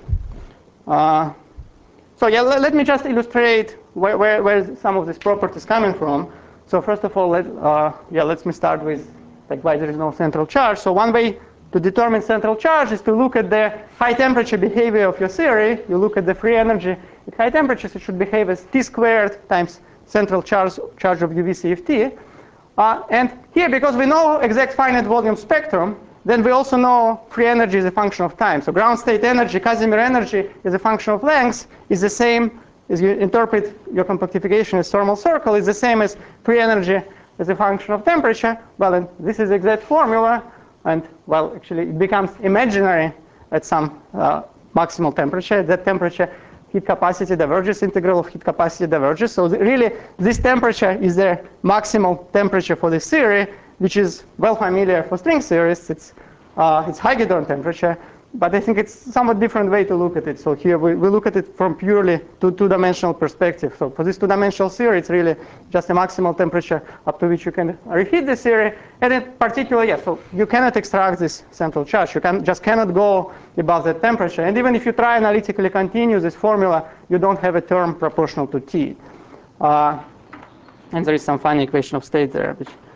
So yeah, let me just illustrate where some of these properties coming from. So first of all, let me start with why there is no central charge. So one way to determine central charge is to look at the high temperature behavior of your theory. You look at the free energy at high temperatures. It should behave as t squared times central charge of UV CFT. And here, because we know exact finite volume spectrum, then we also know free energy is a function of time. So ground state energy, Casimir energy, is a function of length, is the same as you interpret your compactification as thermal circle, is the same as free energy as a function of temperature. Well, and this is the exact formula. And, well, actually, it becomes imaginary at some maximal temperature. At that temperature, heat capacity diverges, integral of heat capacity diverges. So really, this temperature is the maximal temperature for this theory, which is well familiar for string theorists. It's Hagedorn temperature, but I think it's somewhat different way to look at it. So here we look at it from purely two-dimensional perspective. So for this two-dimensional theory, it's really just a maximal temperature up to which you can reheat the theory. And in particular, yeah, so you cannot extract this central charge. You just cannot go above that temperature. And even if you try analytically continue this formula, you don't have a term proportional to T. And there is some funny equation of state there.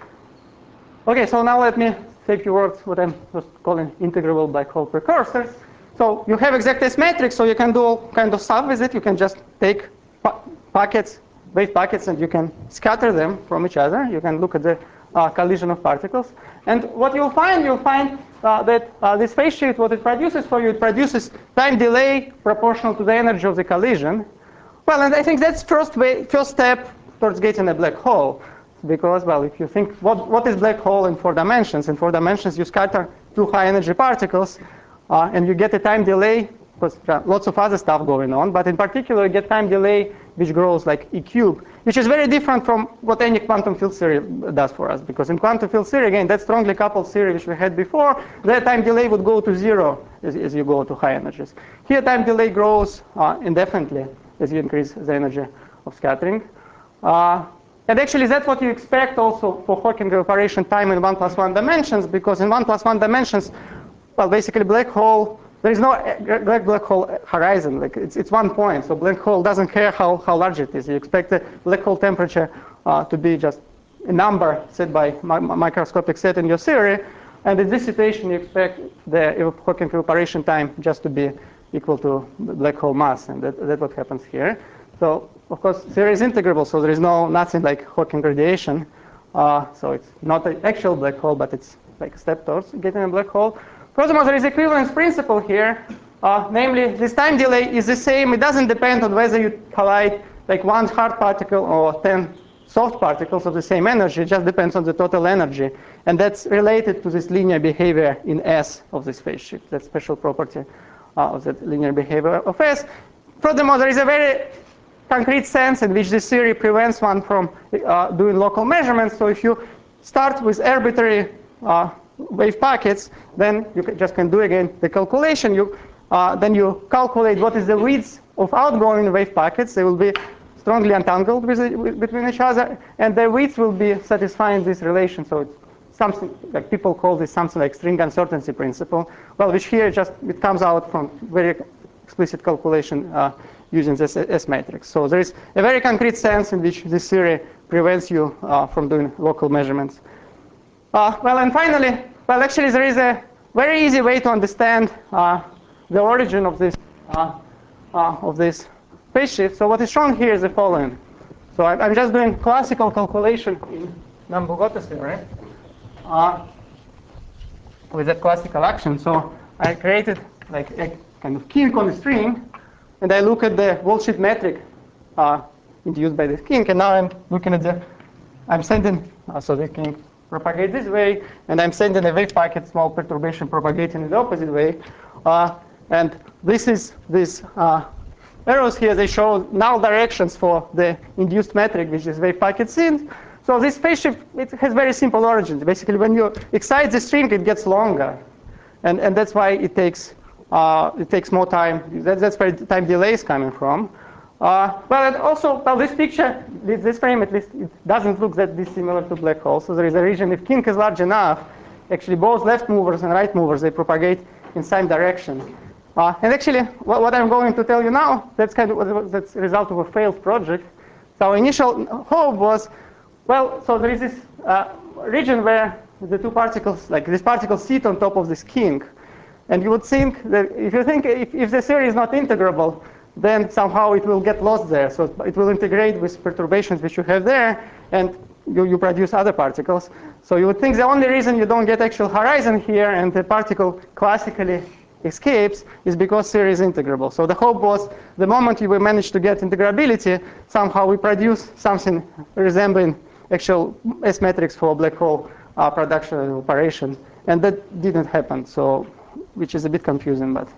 Okay, so now let me say a few words what I'm just calling integrable black hole precursors. So you have exact S matrix, so you can do all kind of stuff with it. You can just take packets, wave packets, and you can scatter them from each other. You can look at the collision of particles. And what you'll find that this phase shift, what it produces for you, it produces time delay proportional to the energy of the collision. Well, and I think that's first step towards getting a black hole. Because, well, if you think, what is black hole in 4 dimensions? In 4 dimensions, you scatter 2 high energy particles, and you get a time delay because there are lots of other stuff going on, but in particular you get time delay which grows like E cubed, which is very different from what any quantum field theory does for us. Because in quantum field theory, again, that strongly coupled theory which we had before, that time delay would go to 0 as you go to high energies. Here time delay grows indefinitely as you increase the energy of scattering. And actually that's what you expect also for Hawking evaporation time in 1+1 dimensions, because in 1+1 dimensions, well, basically black hole, there is no black hole horizon. Like it's one point, so black hole doesn't care how large it is. You expect the black hole temperature to be just a number set by microscopic set in your theory, and in this situation you expect the Hawking evaporation time just to be equal to black hole mass, and that's what happens here. So of course theory is integrable, so there is nothing like Hawking radiation. So it's not an actual black hole, but it's like a step towards getting a black hole. Furthermore, there is equivalence principle here, namely this time delay is the same. It doesn't depend on whether you collide like one hard particle or 10 soft particles of the same energy. It just depends on the total energy, and that's related to this linear behavior in S of this phase shift. That special property of that linear behavior of S. Furthermore, there is a very concrete sense in which this theory prevents one from doing local measurements. So if you start with arbitrary wave packets, then you just can do again the calculation. Then you calculate what is the width of outgoing wave packets. They will be strongly entangled between each other, and their width will be satisfying this relation. So it's something like people call this something like string uncertainty principle. Well, which here it comes out from very explicit calculation using this S matrix. So there is a very concrete sense in which this theory prevents you from doing local measurements. Well, and finally, well, actually, there is a very easy way to understand the origin of this phase shift. So what is shown here is the following. So I'm just doing classical calculation in Nambu-Goto theory with that classical action. So I created like a kind of kink on the string, and I look at the worldsheet metric induced by this kink, and now I'm looking at I'm sending, so the kink propagate this way, and I'm sending a wave packet, small perturbation propagating in the opposite way. And these arrows here, they show null directions for the induced metric, which is wave packet seen. So this phase shift, it has very simple origins. Basically, when you excite the string, it gets longer. And that's why it takes more time. That's where time delay is coming from. Well, and also, well, this picture, this frame at least, it doesn't look that dissimilar to black holes. So there is a region, if kink is large enough, actually both left movers and right movers, they propagate in same direction. And actually, what I'm going to tell you now, that's that's a result of a failed project. So our initial hope was, well, so there is this region where the two particles, like these particles sit on top of this kink. And you would think that if the theory is not integrable, then somehow it will get lost there. So it will integrate with perturbations which you have there, and you produce other particles. So you would think the only reason you don't get actual horizon here and the particle classically escapes is because theory is integrable. So the hope was the moment we manage to get integrability, somehow we produce something resembling actual S metrics for black hole production and operation. And that didn't happen, so which is a bit confusing. But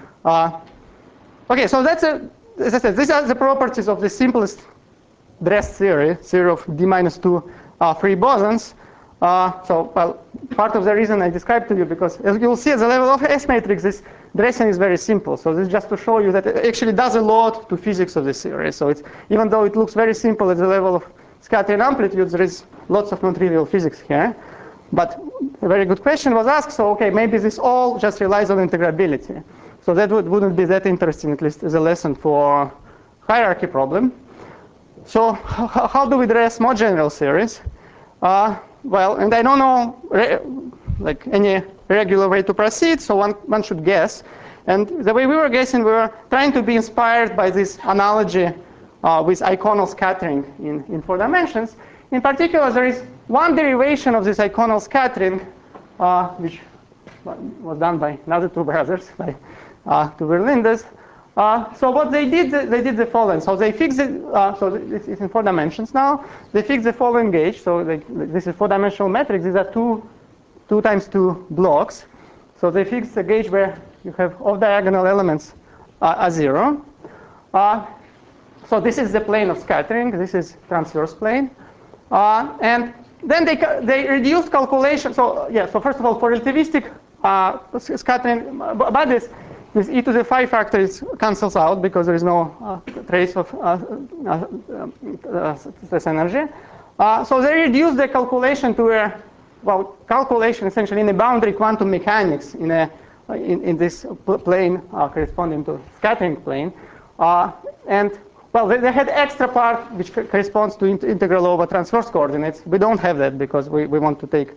okay, so that's as I said, these are the properties of the simplest dress theory of D-2 free bosons. So, well, part of the reason I described to you, because as you'll see at the level of S matrix, this dressing is very simple. So this is just to show you that it actually does a lot to physics of this theory. So it's, even though it looks very simple at the level of scattering amplitudes, there is lots of non-trivial physics here. But a very good question was asked, so okay, maybe this all just relies on integrability. So that wouldn't be that interesting, at least as a lesson for hierarchy problem. So how do we address more general theories? Well, and I don't know like any regular way to proceed, so one should guess. And the way we were guessing, we were trying to be inspired by this analogy with iconal scattering in 4 dimensions. In particular, there is one derivation of this iconal scattering, which was done by another 2 brothers, by 2 Verlindes. So what they did the following. So they fixed it, so it's in 4 dimensions now. They fixed the following gauge. So this is 4-dimensional matrix. These are 2 times 2 blocks. So they fixed a gauge where you have off-diagonal elements are 0. So this is the plane of scattering. This is transverse plane. And then they reduced calculation. So yeah. So first of all, for relativistic scattering bodies, this e to the 5 factor cancels out because there is no trace of stress energy. So they reduced the calculation to a calculation essentially in a boundary quantum mechanics in this plane corresponding to scattering plane, and well, they had extra part which corresponds to integral over transverse coordinates. We don't have that because we want to take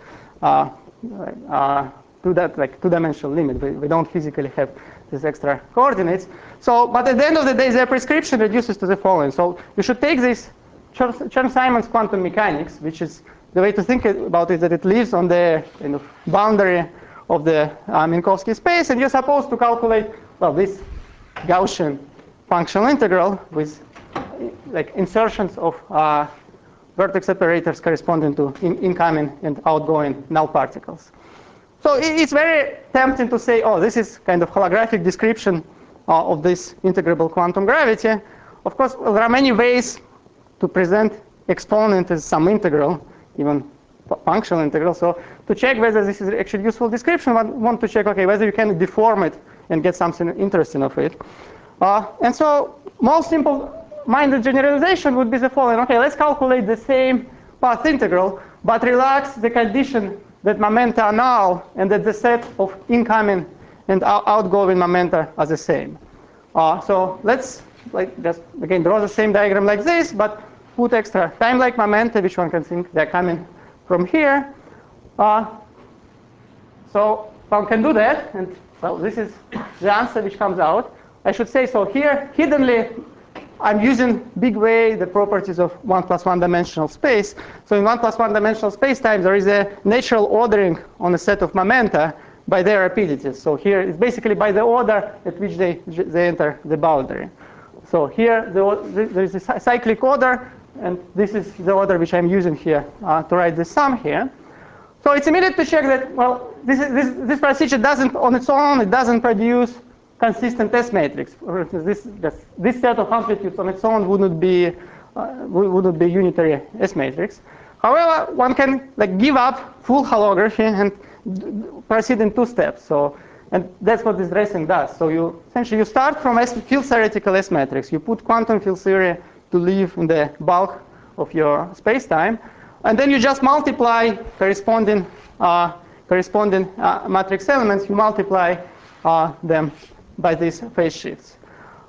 to that like two-dimensional limit. We don't physically have these extra coordinates. So, but at the end of the day, their prescription reduces to the following. So you should take this Chern-Simons quantum mechanics, which is the way to think about it, that it lives on the kind of boundary of the Minkowski space, and you're supposed to calculate, well, this Gaussian functional integral with like insertions of vertex operators corresponding to incoming and outgoing null particles. So it's very tempting to say, oh, this is kind of holographic description of this integrable quantum gravity. Of course, well, there are many ways to present exponent as some integral, even functional integral. So to check whether this is actually useful description, one want to check, okay, whether you can deform it and get something interesting of it. And so most simple-minded generalization would be the following. Okay, let's calculate the same path integral, but relax the condition that momenta are null and that the set of incoming and outgoing momenta are the same. So let's just again draw the same diagram like this, but put extra time-like momenta, which one can think they're coming from here. So one can do that, and well, this is the answer which comes out. I should say so here, hiddenly, I'm using big way the properties of 1 + 1 dimensional space. So in 1 + 1 dimensional space-time, there is a natural ordering on a set of momenta by their rapidities. So here it's basically by the order at which they enter the boundary. So here there is a cyclic order, and this is the order which I'm using here to write the sum here. So it's immediate to check that, well, this procedure doesn't, on its own, it doesn't produce consistent S matrix. For instance, this set of amplitudes on its own wouldn't be unitary S matrix. However, one can like give up full holography and proceed in 2 steps. So, and that's what this dressing does. So you essentially start from field theoretical S matrix. You put quantum field theory to live in the bulk of your space-time, and then you just multiply corresponding matrix elements. You multiply them by these phase shifts.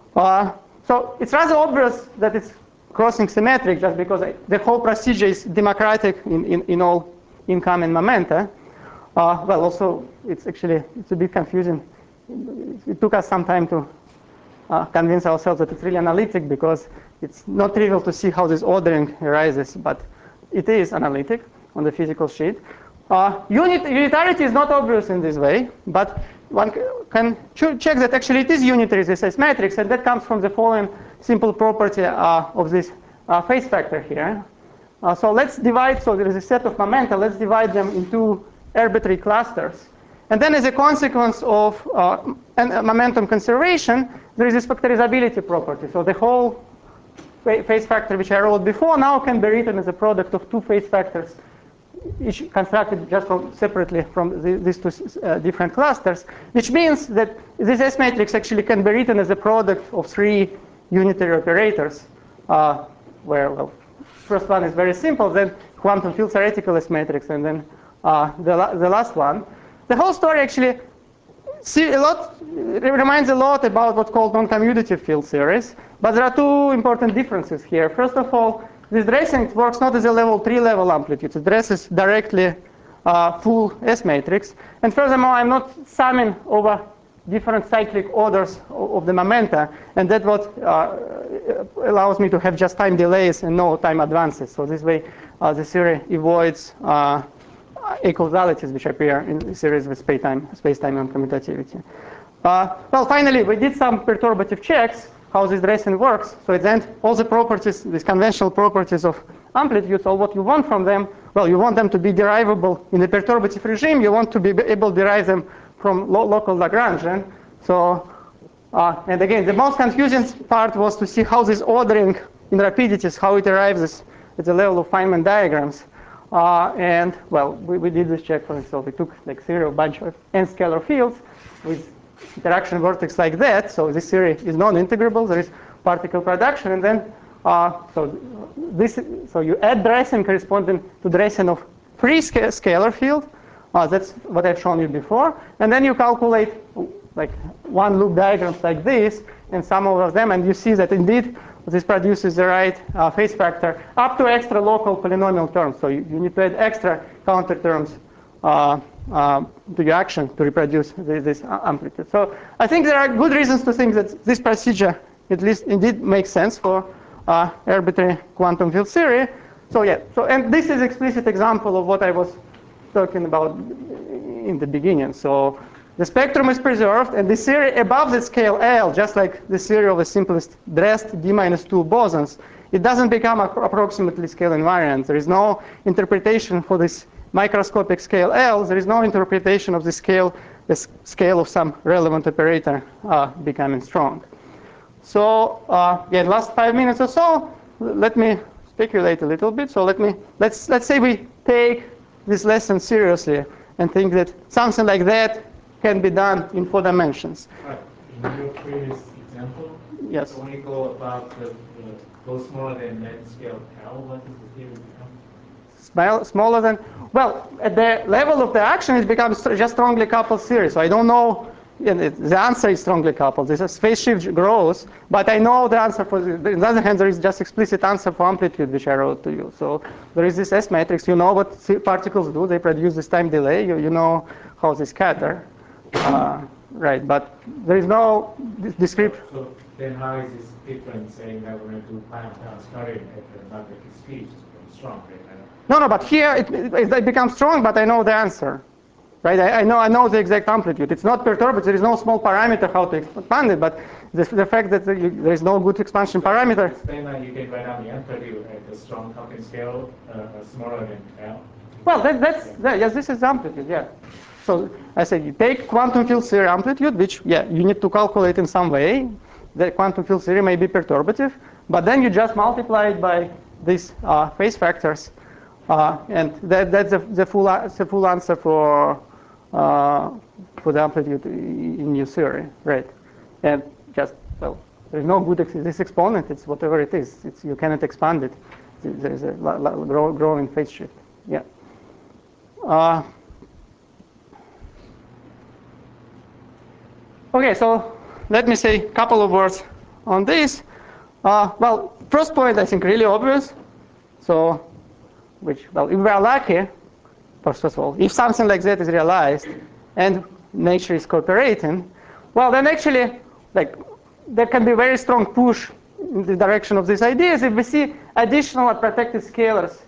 So it's rather obvious that it's crossing symmetric just because the whole procedure is democratic in all incoming momenta. Well, also it's a bit confusing. It took us some time to convince ourselves that it's really analytic because it's not trivial to see how this ordering arises, but it is analytic on the physical sheet. Unitarity is not obvious in this way, but one can check that actually it is unitary, this S matrix, and that comes from the following simple property of this phase factor here. So let's divide, so there is a set of momenta, let's divide them into arbitrary clusters. And then as a consequence of momentum conservation, there is this factorizability property. So the whole phase factor which I wrote before now can be written as a product of 2 phase factors, each constructed just separately from these 2 different clusters, which means that this S matrix actually can be written as a product of 3 unitary operators, where, well, first one is very simple, then quantum field theoretical S matrix, and then the last one. The whole story actually reminds a lot about what's called non-commutative field theories, but there are 2 important differences here. First of all, this dressing works not as a level 3 level amplitude. It dresses directly full S matrix. And furthermore, I'm not summing over different cyclic orders of the momenta, and that's what allows me to have just time delays and no time advances. So this way, the theory avoids acausalities which appear in series with space-time non-commutativity. Well, finally, we did some perturbative checks how this dressing works. So at the end, all the properties, these conventional properties of amplitudes, all what you want from them, well, you want them to be derivable in the perturbative regime. You want to be able to derive them from local Lagrangian. So And again, the most confusing part was to see how this ordering in rapidities, how it arrives at the level of Feynman diagrams. And well, we did this check for itself. We took like theory of bunch of n-scalar fields with interaction vortex like that. So this theory is non-integrable. There is particle production, and then so you add Dressen corresponding to Dressen of free scalar field. That's what I've shown you before, and then you calculate like one loop diagrams like this and sum over them, and you see that indeed this produces the right phase factor up to extra local polynomial terms. So you need to add extra counter terms to your action to reproduce this amplitude. So I think there are good reasons to think that this procedure at least indeed makes sense for arbitrary quantum field theory. So yeah, and this is explicit example of what I was talking about in the beginning. So the spectrum is preserved, and the theory above the scale L, just like the theory of the simplest dressed d-2 bosons, it doesn't become approximately scale invariant. There is no interpretation for this microscopic scale L. There is no interpretation of the scale of some relevant operator becoming strong. So yeah, last 5 minutes or so, let me speculate a little bit. So let's say we take this lesson seriously and think that something like that can be done in 4 dimensions. Right. In your previous example, yes. When you go above go smaller than that scale L, what does the theory become? Smaller than, well, at the level of the action, it becomes just strongly coupled theory. So I don't know. The answer is strongly coupled. This phase shift grows, but I know the answer for the. On the other hand, there is just explicit answer for amplitude, which I wrote to you. So there is this S matrix. You know what particles do. They produce this time delay. You know how they scatter. Right, but there is no description. So then how is this different saying that we're going to do Planck starting at another speed strong? Right? No, but here it becomes strong, but I know the answer. Right? I know the exact amplitude. It's not perturbed. There is no small parameter how to expand it, but the fact that there is no good expansion parameter. Explain that you can write down the amplitude at the strong coupling scale smaller than L. Well, yes, this is amplitude, yeah. So I said you take quantum field theory amplitude, which you need to calculate in some way. The quantum field theory may be perturbative, but then you just multiply it by these phase factors, and that's the full answer for the amplitude in new theory, right? And just there's no good this exponent. It's whatever it is. You cannot expand it. There's a growing phase shift. Yeah. Okay, so let me say a couple of words on this. Well, first point I think really obvious. So, if we are lucky, first of all, if something like that is realized and nature is cooperating, well, then actually, there can be very strong push in the direction of these ideas if we see additional protected scalars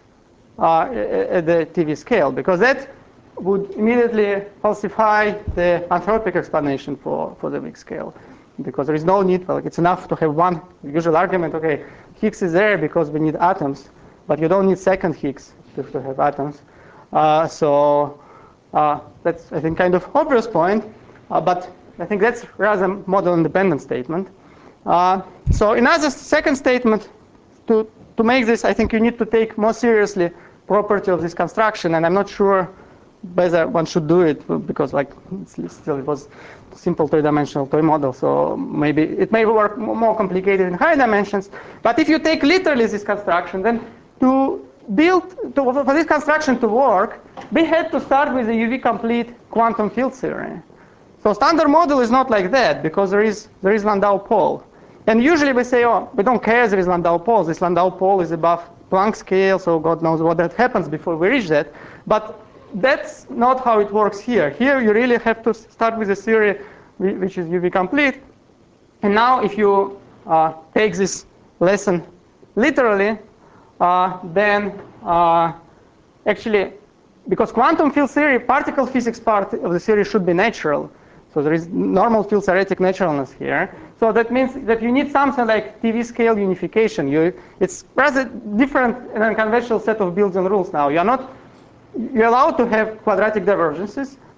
at the TV scale, because that would immediately falsify the anthropic explanation for the weak scale, because there is no need. It's enough to have one usual argument. Okay, Higgs is there because we need atoms, but you don't need second Higgs to have atoms. So that's, I think, kind of obvious point, but I think that's rather model-independent statement. So another second statement, to make this, I think you need to take more seriously property of this construction, and I'm not sure whether one should do it, because it was simple three-dimensional toy model, so maybe it may work more complicated in higher dimensions. But if you take literally this construction, then for this construction to work, we had to start with the UV complete quantum field theory. So standard model is not like that, because there is Landau pole. And usually we say, oh, we don't care there is Landau pole. This Landau pole is above Planck scale, so God knows what that happens before we reach that. But that's not how it works here. Here you really have to start with a theory which is UV complete. And now if you take this lesson literally, then actually, because quantum field theory, particle physics part of the theory should be natural. So there is normal field theoretic naturalness here. So that means that you need something like TV scale unification. It's rather different and unconventional set of built-in rules now. You're allowed to have quadratic divergences,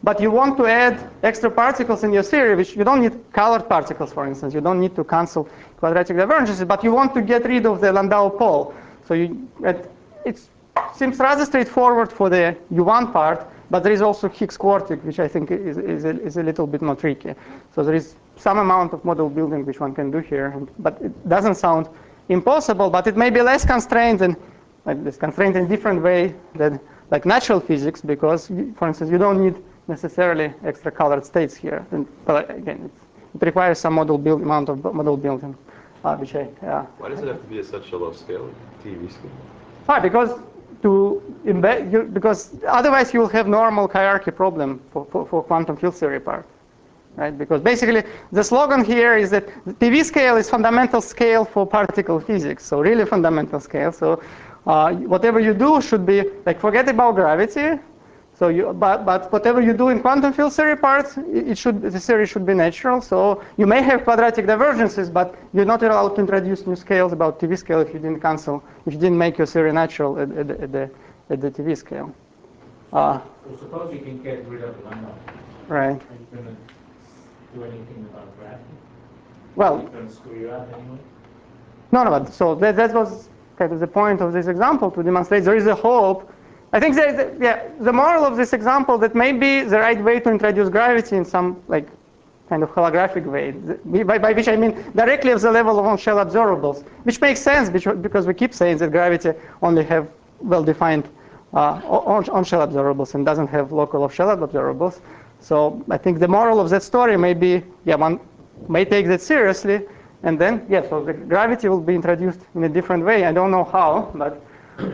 but you want to add extra particles in your theory, which you don't need colored particles, for instance. You don't need to cancel quadratic divergences, but you want to get rid of the Landau pole. So it seems rather straightforward for the U1 part, but there is also Higgs quartic, which I think is a little bit more tricky. So there is some amount of model building which one can do here, but it doesn't sound impossible, but it may be less constrained and it's constrained in a different way than like natural physics, because, for instance, you don't need necessarily extra colored states here. And, but again, it requires some amount of model building, which Why does it have to be at such a low scale, TeV scale? Why? Because because otherwise you will have normal hierarchy problem for quantum field theory part, right? Because basically the slogan here is that the TeV scale is fundamental scale for particle physics, so really fundamental scale. So whatever you do should be like, forget about gravity. So but whatever you do in quantum field theory part, the theory should be natural. So you may have quadratic divergences, but you're not allowed to introduce new scales about TeV scale if you didn't make your theory natural at the TeV scale. So suppose you can get rid of the Landau. Right. Are you going to do anything about gravity? Well, Are you going to screw you up anyway? No, but so that was kind of the point of this example, to demonstrate there is a hope. I think the moral of this example that may be the right way to introduce gravity in some like kind of holographic way, by which I mean directly at the level of on-shell observables, which makes sense because we keep saying that gravity only have well-defined on-shell observables and doesn't have local off-shell observables. So I think the moral of that story may be, one may take that seriously, and then, so the gravity will be introduced in a different way. I don't know how, but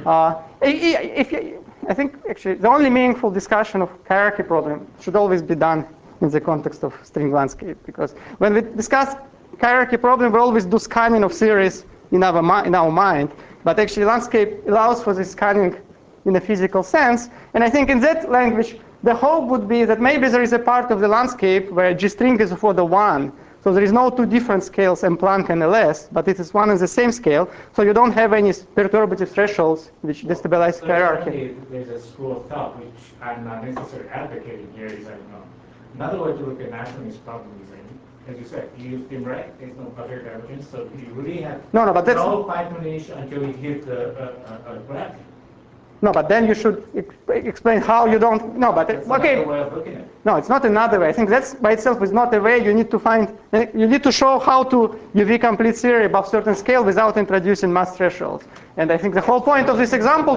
I think actually the only meaningful discussion of hierarchy problem should always be done in the context of string landscape, because when we discuss hierarchy problem, we always do scanning of theories in our mind, but actually landscape allows for this scanning in a physical sense. And I think in that language, the hope would be that maybe there is a part of the landscape where G string is for the one. So there is no two different scales, M Planck and LS, but it is one and the same scale. So you don't have any perturbative thresholds which destabilize hierarchy. There's a school of thought which I'm not necessarily advocating here. Is another way to look at Nash-Lamy's problem is, as you said, you use dim right. There's no quadratic divergence, so you really have but that's no fine-tunation until you hit the gravity. No, but then you should explain how you don't. No, but that's another way of looking at it. No, it's not another way. I think that's by itself is not a way. You need to find. You need to show how to UV complete theory above certain scale without introducing mass thresholds. And I think the whole point of this example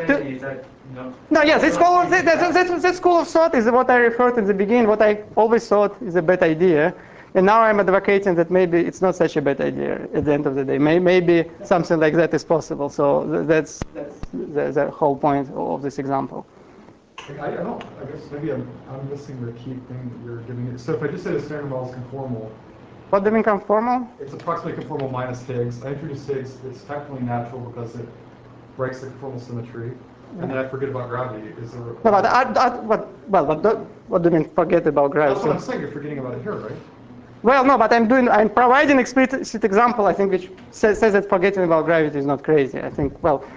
that school of thought is what I referred to in the beginning. What I always thought is a bad idea. And now I'm advocating that maybe it's not such a bad idea at the end of the day. Maybe something like that is possible. So that's the whole point of this example. I guess maybe I'm missing the key thing that you're giving me. So if I just say the standard model is conformal. What do you mean conformal? It's approximately conformal minus Higgs. I introduce Higgs. It's technically natural because it breaks the conformal symmetry. And then I forget about gravity. Is there? No, but what do you mean forget about gravity? That's what I'm saying. You're forgetting about it here, right? Well, no, but I'm providing explicit example, I think, which says that forgetting about gravity is not crazy. I think,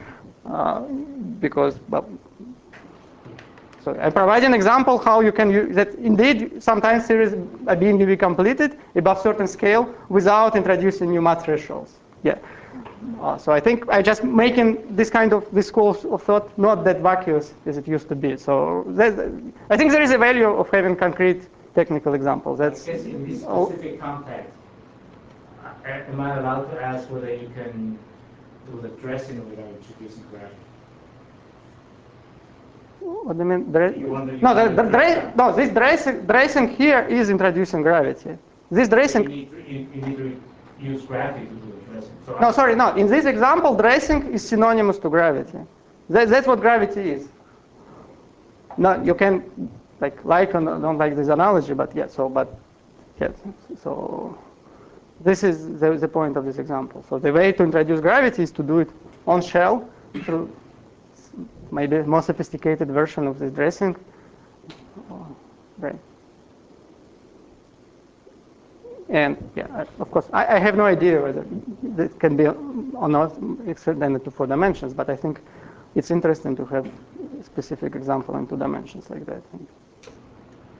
so I provide an example how you can use that. Indeed, sometimes theories are being UV completed above certain scale without introducing new math thresholds. So I think I just making this school of thought not that vacuous as it used to be. So I think there is a value of having concrete technical examples. That's I guess in this specific context, am I allowed to ask whether you can do the dressing without introducing gravity? What do you mean? This dressing here is introducing gravity. This dressing. You need to use gravity to do the dressing. So no, sorry, no. In this example, dressing is synonymous to gravity. That's what gravity is. No, you can like or don't like this analogy, but so this is the point of this example. So the way to introduce gravity is to do it on shell through maybe more sophisticated version of this dressing. Right. And of course, I have no idea whether it can be or not extended to 4 dimensions, but I think it's interesting to have a specific example in 2 dimensions like that.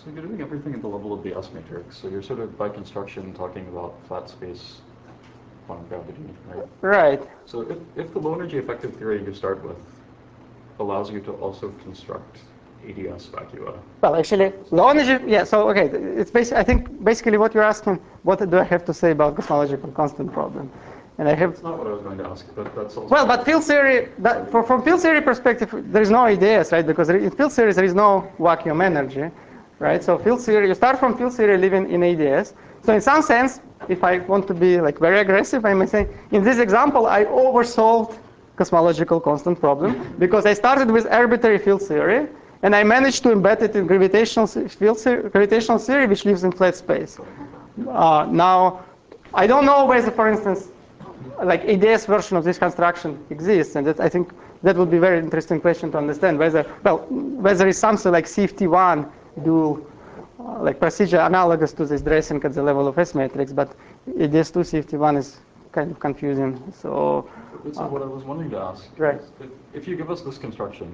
So you're doing everything at the level of the S matrix. So you're sort of by construction talking about flat space quantum gravity, right? Right. So if the low energy effective theory you start with allows you to also construct ADS vacua. Well, actually, low energy, yeah, so, okay, it's basically, I think basically what you're asking, what do I have to say about cosmological constant problem? And I have... That's not what I was going to ask, but that's also... Well, but field theory, from field theory perspective, there is no ADS, right? Because in field theory, there is no vacuum energy, right? So field theory, you start from field theory living in ADS. So in some sense, if I want to be like very aggressive, I may say, in this example, I oversolved cosmological constant problem because I started with arbitrary field theory, and I managed to embed it in gravitational theory, which lives in flat space. Now, I don't know whether, for instance, like ADS version of this construction exists, and I think that would be a very interesting question to understand whether, well, whether it's something like CFT1 dual, like procedure analogous to this dressing at the level of S matrix, but ADS2 CFT1 is kind of confusing. So this is what I was wanting to ask. Right. If you give us this construction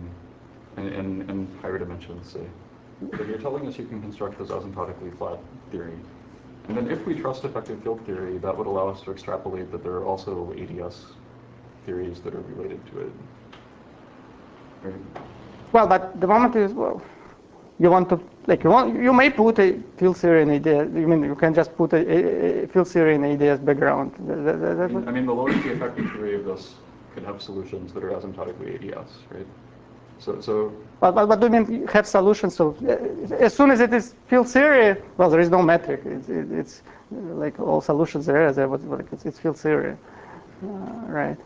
in higher dimensions, say, then you're telling us you can construct this asymptotically flat theory. And then if we trust effective field theory, that would allow us to extrapolate that there are also ADS theories that are related to it. Right? well, but the moment is, well, you want to, like, you may put a field theory in ADS. You mean you can just put a field theory in ADS background? I mean, the low energy effective theory of this could have solutions that are asymptotically ADS, right? So But what do you mean have solutions? So as soon as it is field theory, well, there is no metric. It's like all solutions there. It's field theory, right?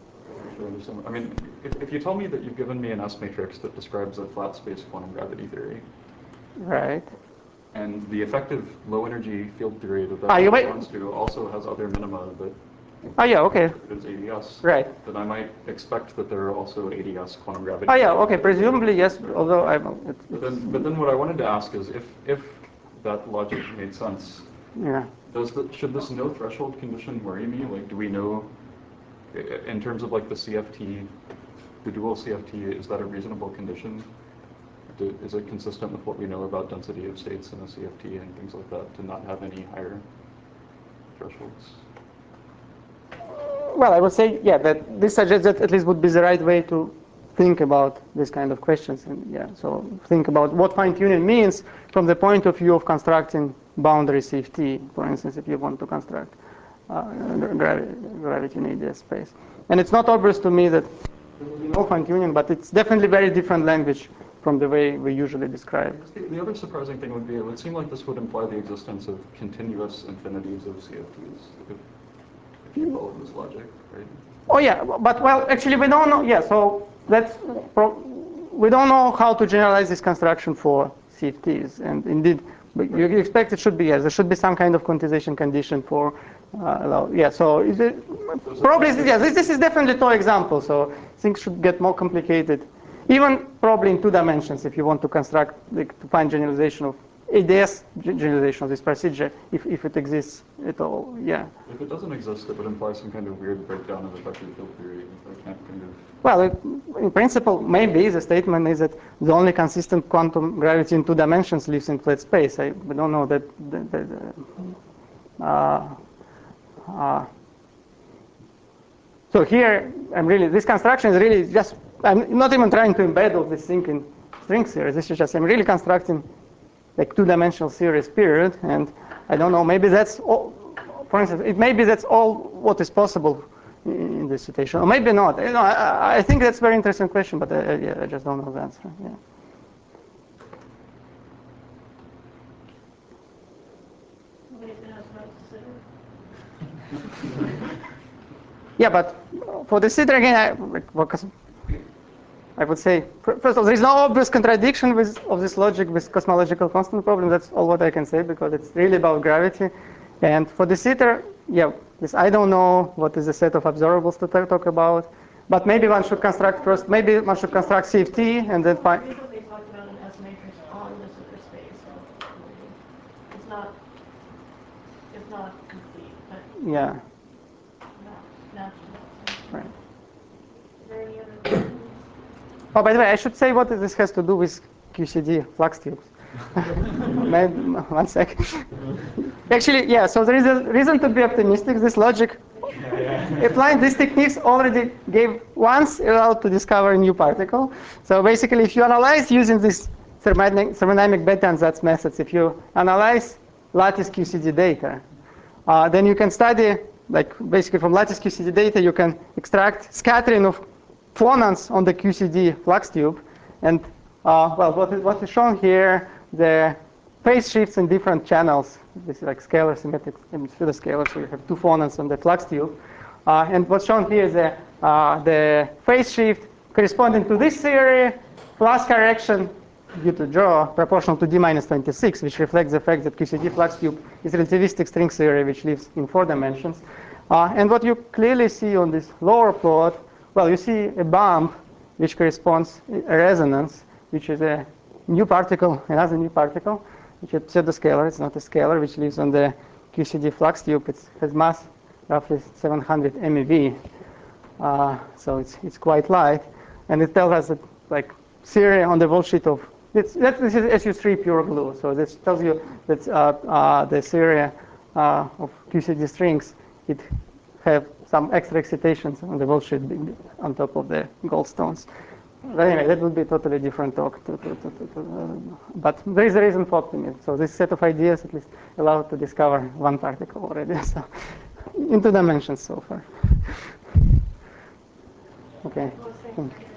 I mean, if you tell me that you've given me an S matrix that describes a flat space quantum gravity theory, Right. and the effective low energy field theory that corresponds to also has other minima that Oh yeah, okay. is ADS, Right. then I might expect that there are also ADS quantum gravity. Oh yeah, okay. Presumably yes. Although But then what I wanted to ask is if that logic made sense, yeah. should this no threshold condition worry me? Like, do we know, in terms of like the CFT, the dual CFT, is that a reasonable condition? Is it consistent with what we know about density of states in a CFT and things like that to not have any higher thresholds? Well, I would say, yeah, that this suggests that at least would be the right way to think about this kind of questions. And yeah, so think about what fine-tuning means from the point of view of constructing boundary CFT, for instance, if you want to construct gravity in ADS space. And it's not obvious to me that there will be no fine-tuning, but it's definitely very different language from the way we usually describe. The other surprising thing would be, it would seem like this would imply the existence of continuous infinities of CFTs. If you follow this logic, right? Oh yeah, but well, actually we don't know. Yeah, so we don't know how to generalize this construction for CFTs, and indeed, you expect it should be yes. There should be some kind of quantization condition for. Yeah, so probably yeah. This is definitely a toy example. So things should get more complicated, even probably in 2 dimensions if you want to construct, like, to find generalization of ADS generalization of this procedure, if it exists at all, yeah. If it doesn't exist, it would imply some kind of weird breakdown of effective field theory. I can't kind of... Well, in principle, maybe the statement is that the only consistent quantum gravity in 2 dimensions lives in flat space. We don't know that. So here, this construction is really just, I'm not even trying to embed all this thing in string theory. This is just, I'm really constructing like 2-dimensional series period, and I don't know, maybe that's all, for instance, maybe that's all what is possible in this situation, or maybe not. You know, I think that's a very interesting question, but yeah, I just don't know the answer. Yeah. Nobody's going to ask about the sitter. Yeah, but for the sitter again, I would say, first of all, there is no obvious contradiction of this logic with cosmological constant problem. That's all what I can say, because it's really about gravity. And for the sitter, yeah, I don't know what is the set of observables to talk about. But maybe one should construct first, maybe one should construct CFT and then find. Usually they talk about an S matrix on the sitter space. So it's not complete, but Yeah. not natural. Right. Is there any other questions? Oh, by the way, I should say what this has to do with QCD flux tubes. Maybe, 1 sec. Actually, yeah, so there is a reason to be optimistic. This logic, applying these techniques already gave once allowed to discover a new particle. So basically, if you analyze using this thermodynamic Bethe-Ansatz methods, if you analyze lattice QCD data, then you can study, like basically from lattice QCD data, you can extract scattering of phonons on the QCD flux tube. And well, what is shown here, the phase shifts in different channels. This is like scalar symmetric pseudoscalar, so you have two phonons on the flux tube. And what's shown here is the phase shift corresponding to this theory plus correction due to Joe proportional to d minus 26, which reflects the fact that QCD flux tube is relativistic string theory, which lives in 4 dimensions. And what you clearly see on this lower plot, well, you see a bump, which corresponds a resonance, which is a new particle, another new particle, which is pseudoscalar. It's not a scalar, which lives on the QCD flux tube. It has mass roughly 700 MeV, so it's quite light, and it tells us that like theory on the voltsheet of this is SU3 pure glue. So this tells you that the theory of QCD strings, it have some extra excitations on the voltsheet on top of the goldstones. But anyway, that would be a totally different talk. But there is a reason for optimism. So this set of ideas at least allowed to discover one particle already. So in 2 dimensions so far. Okay.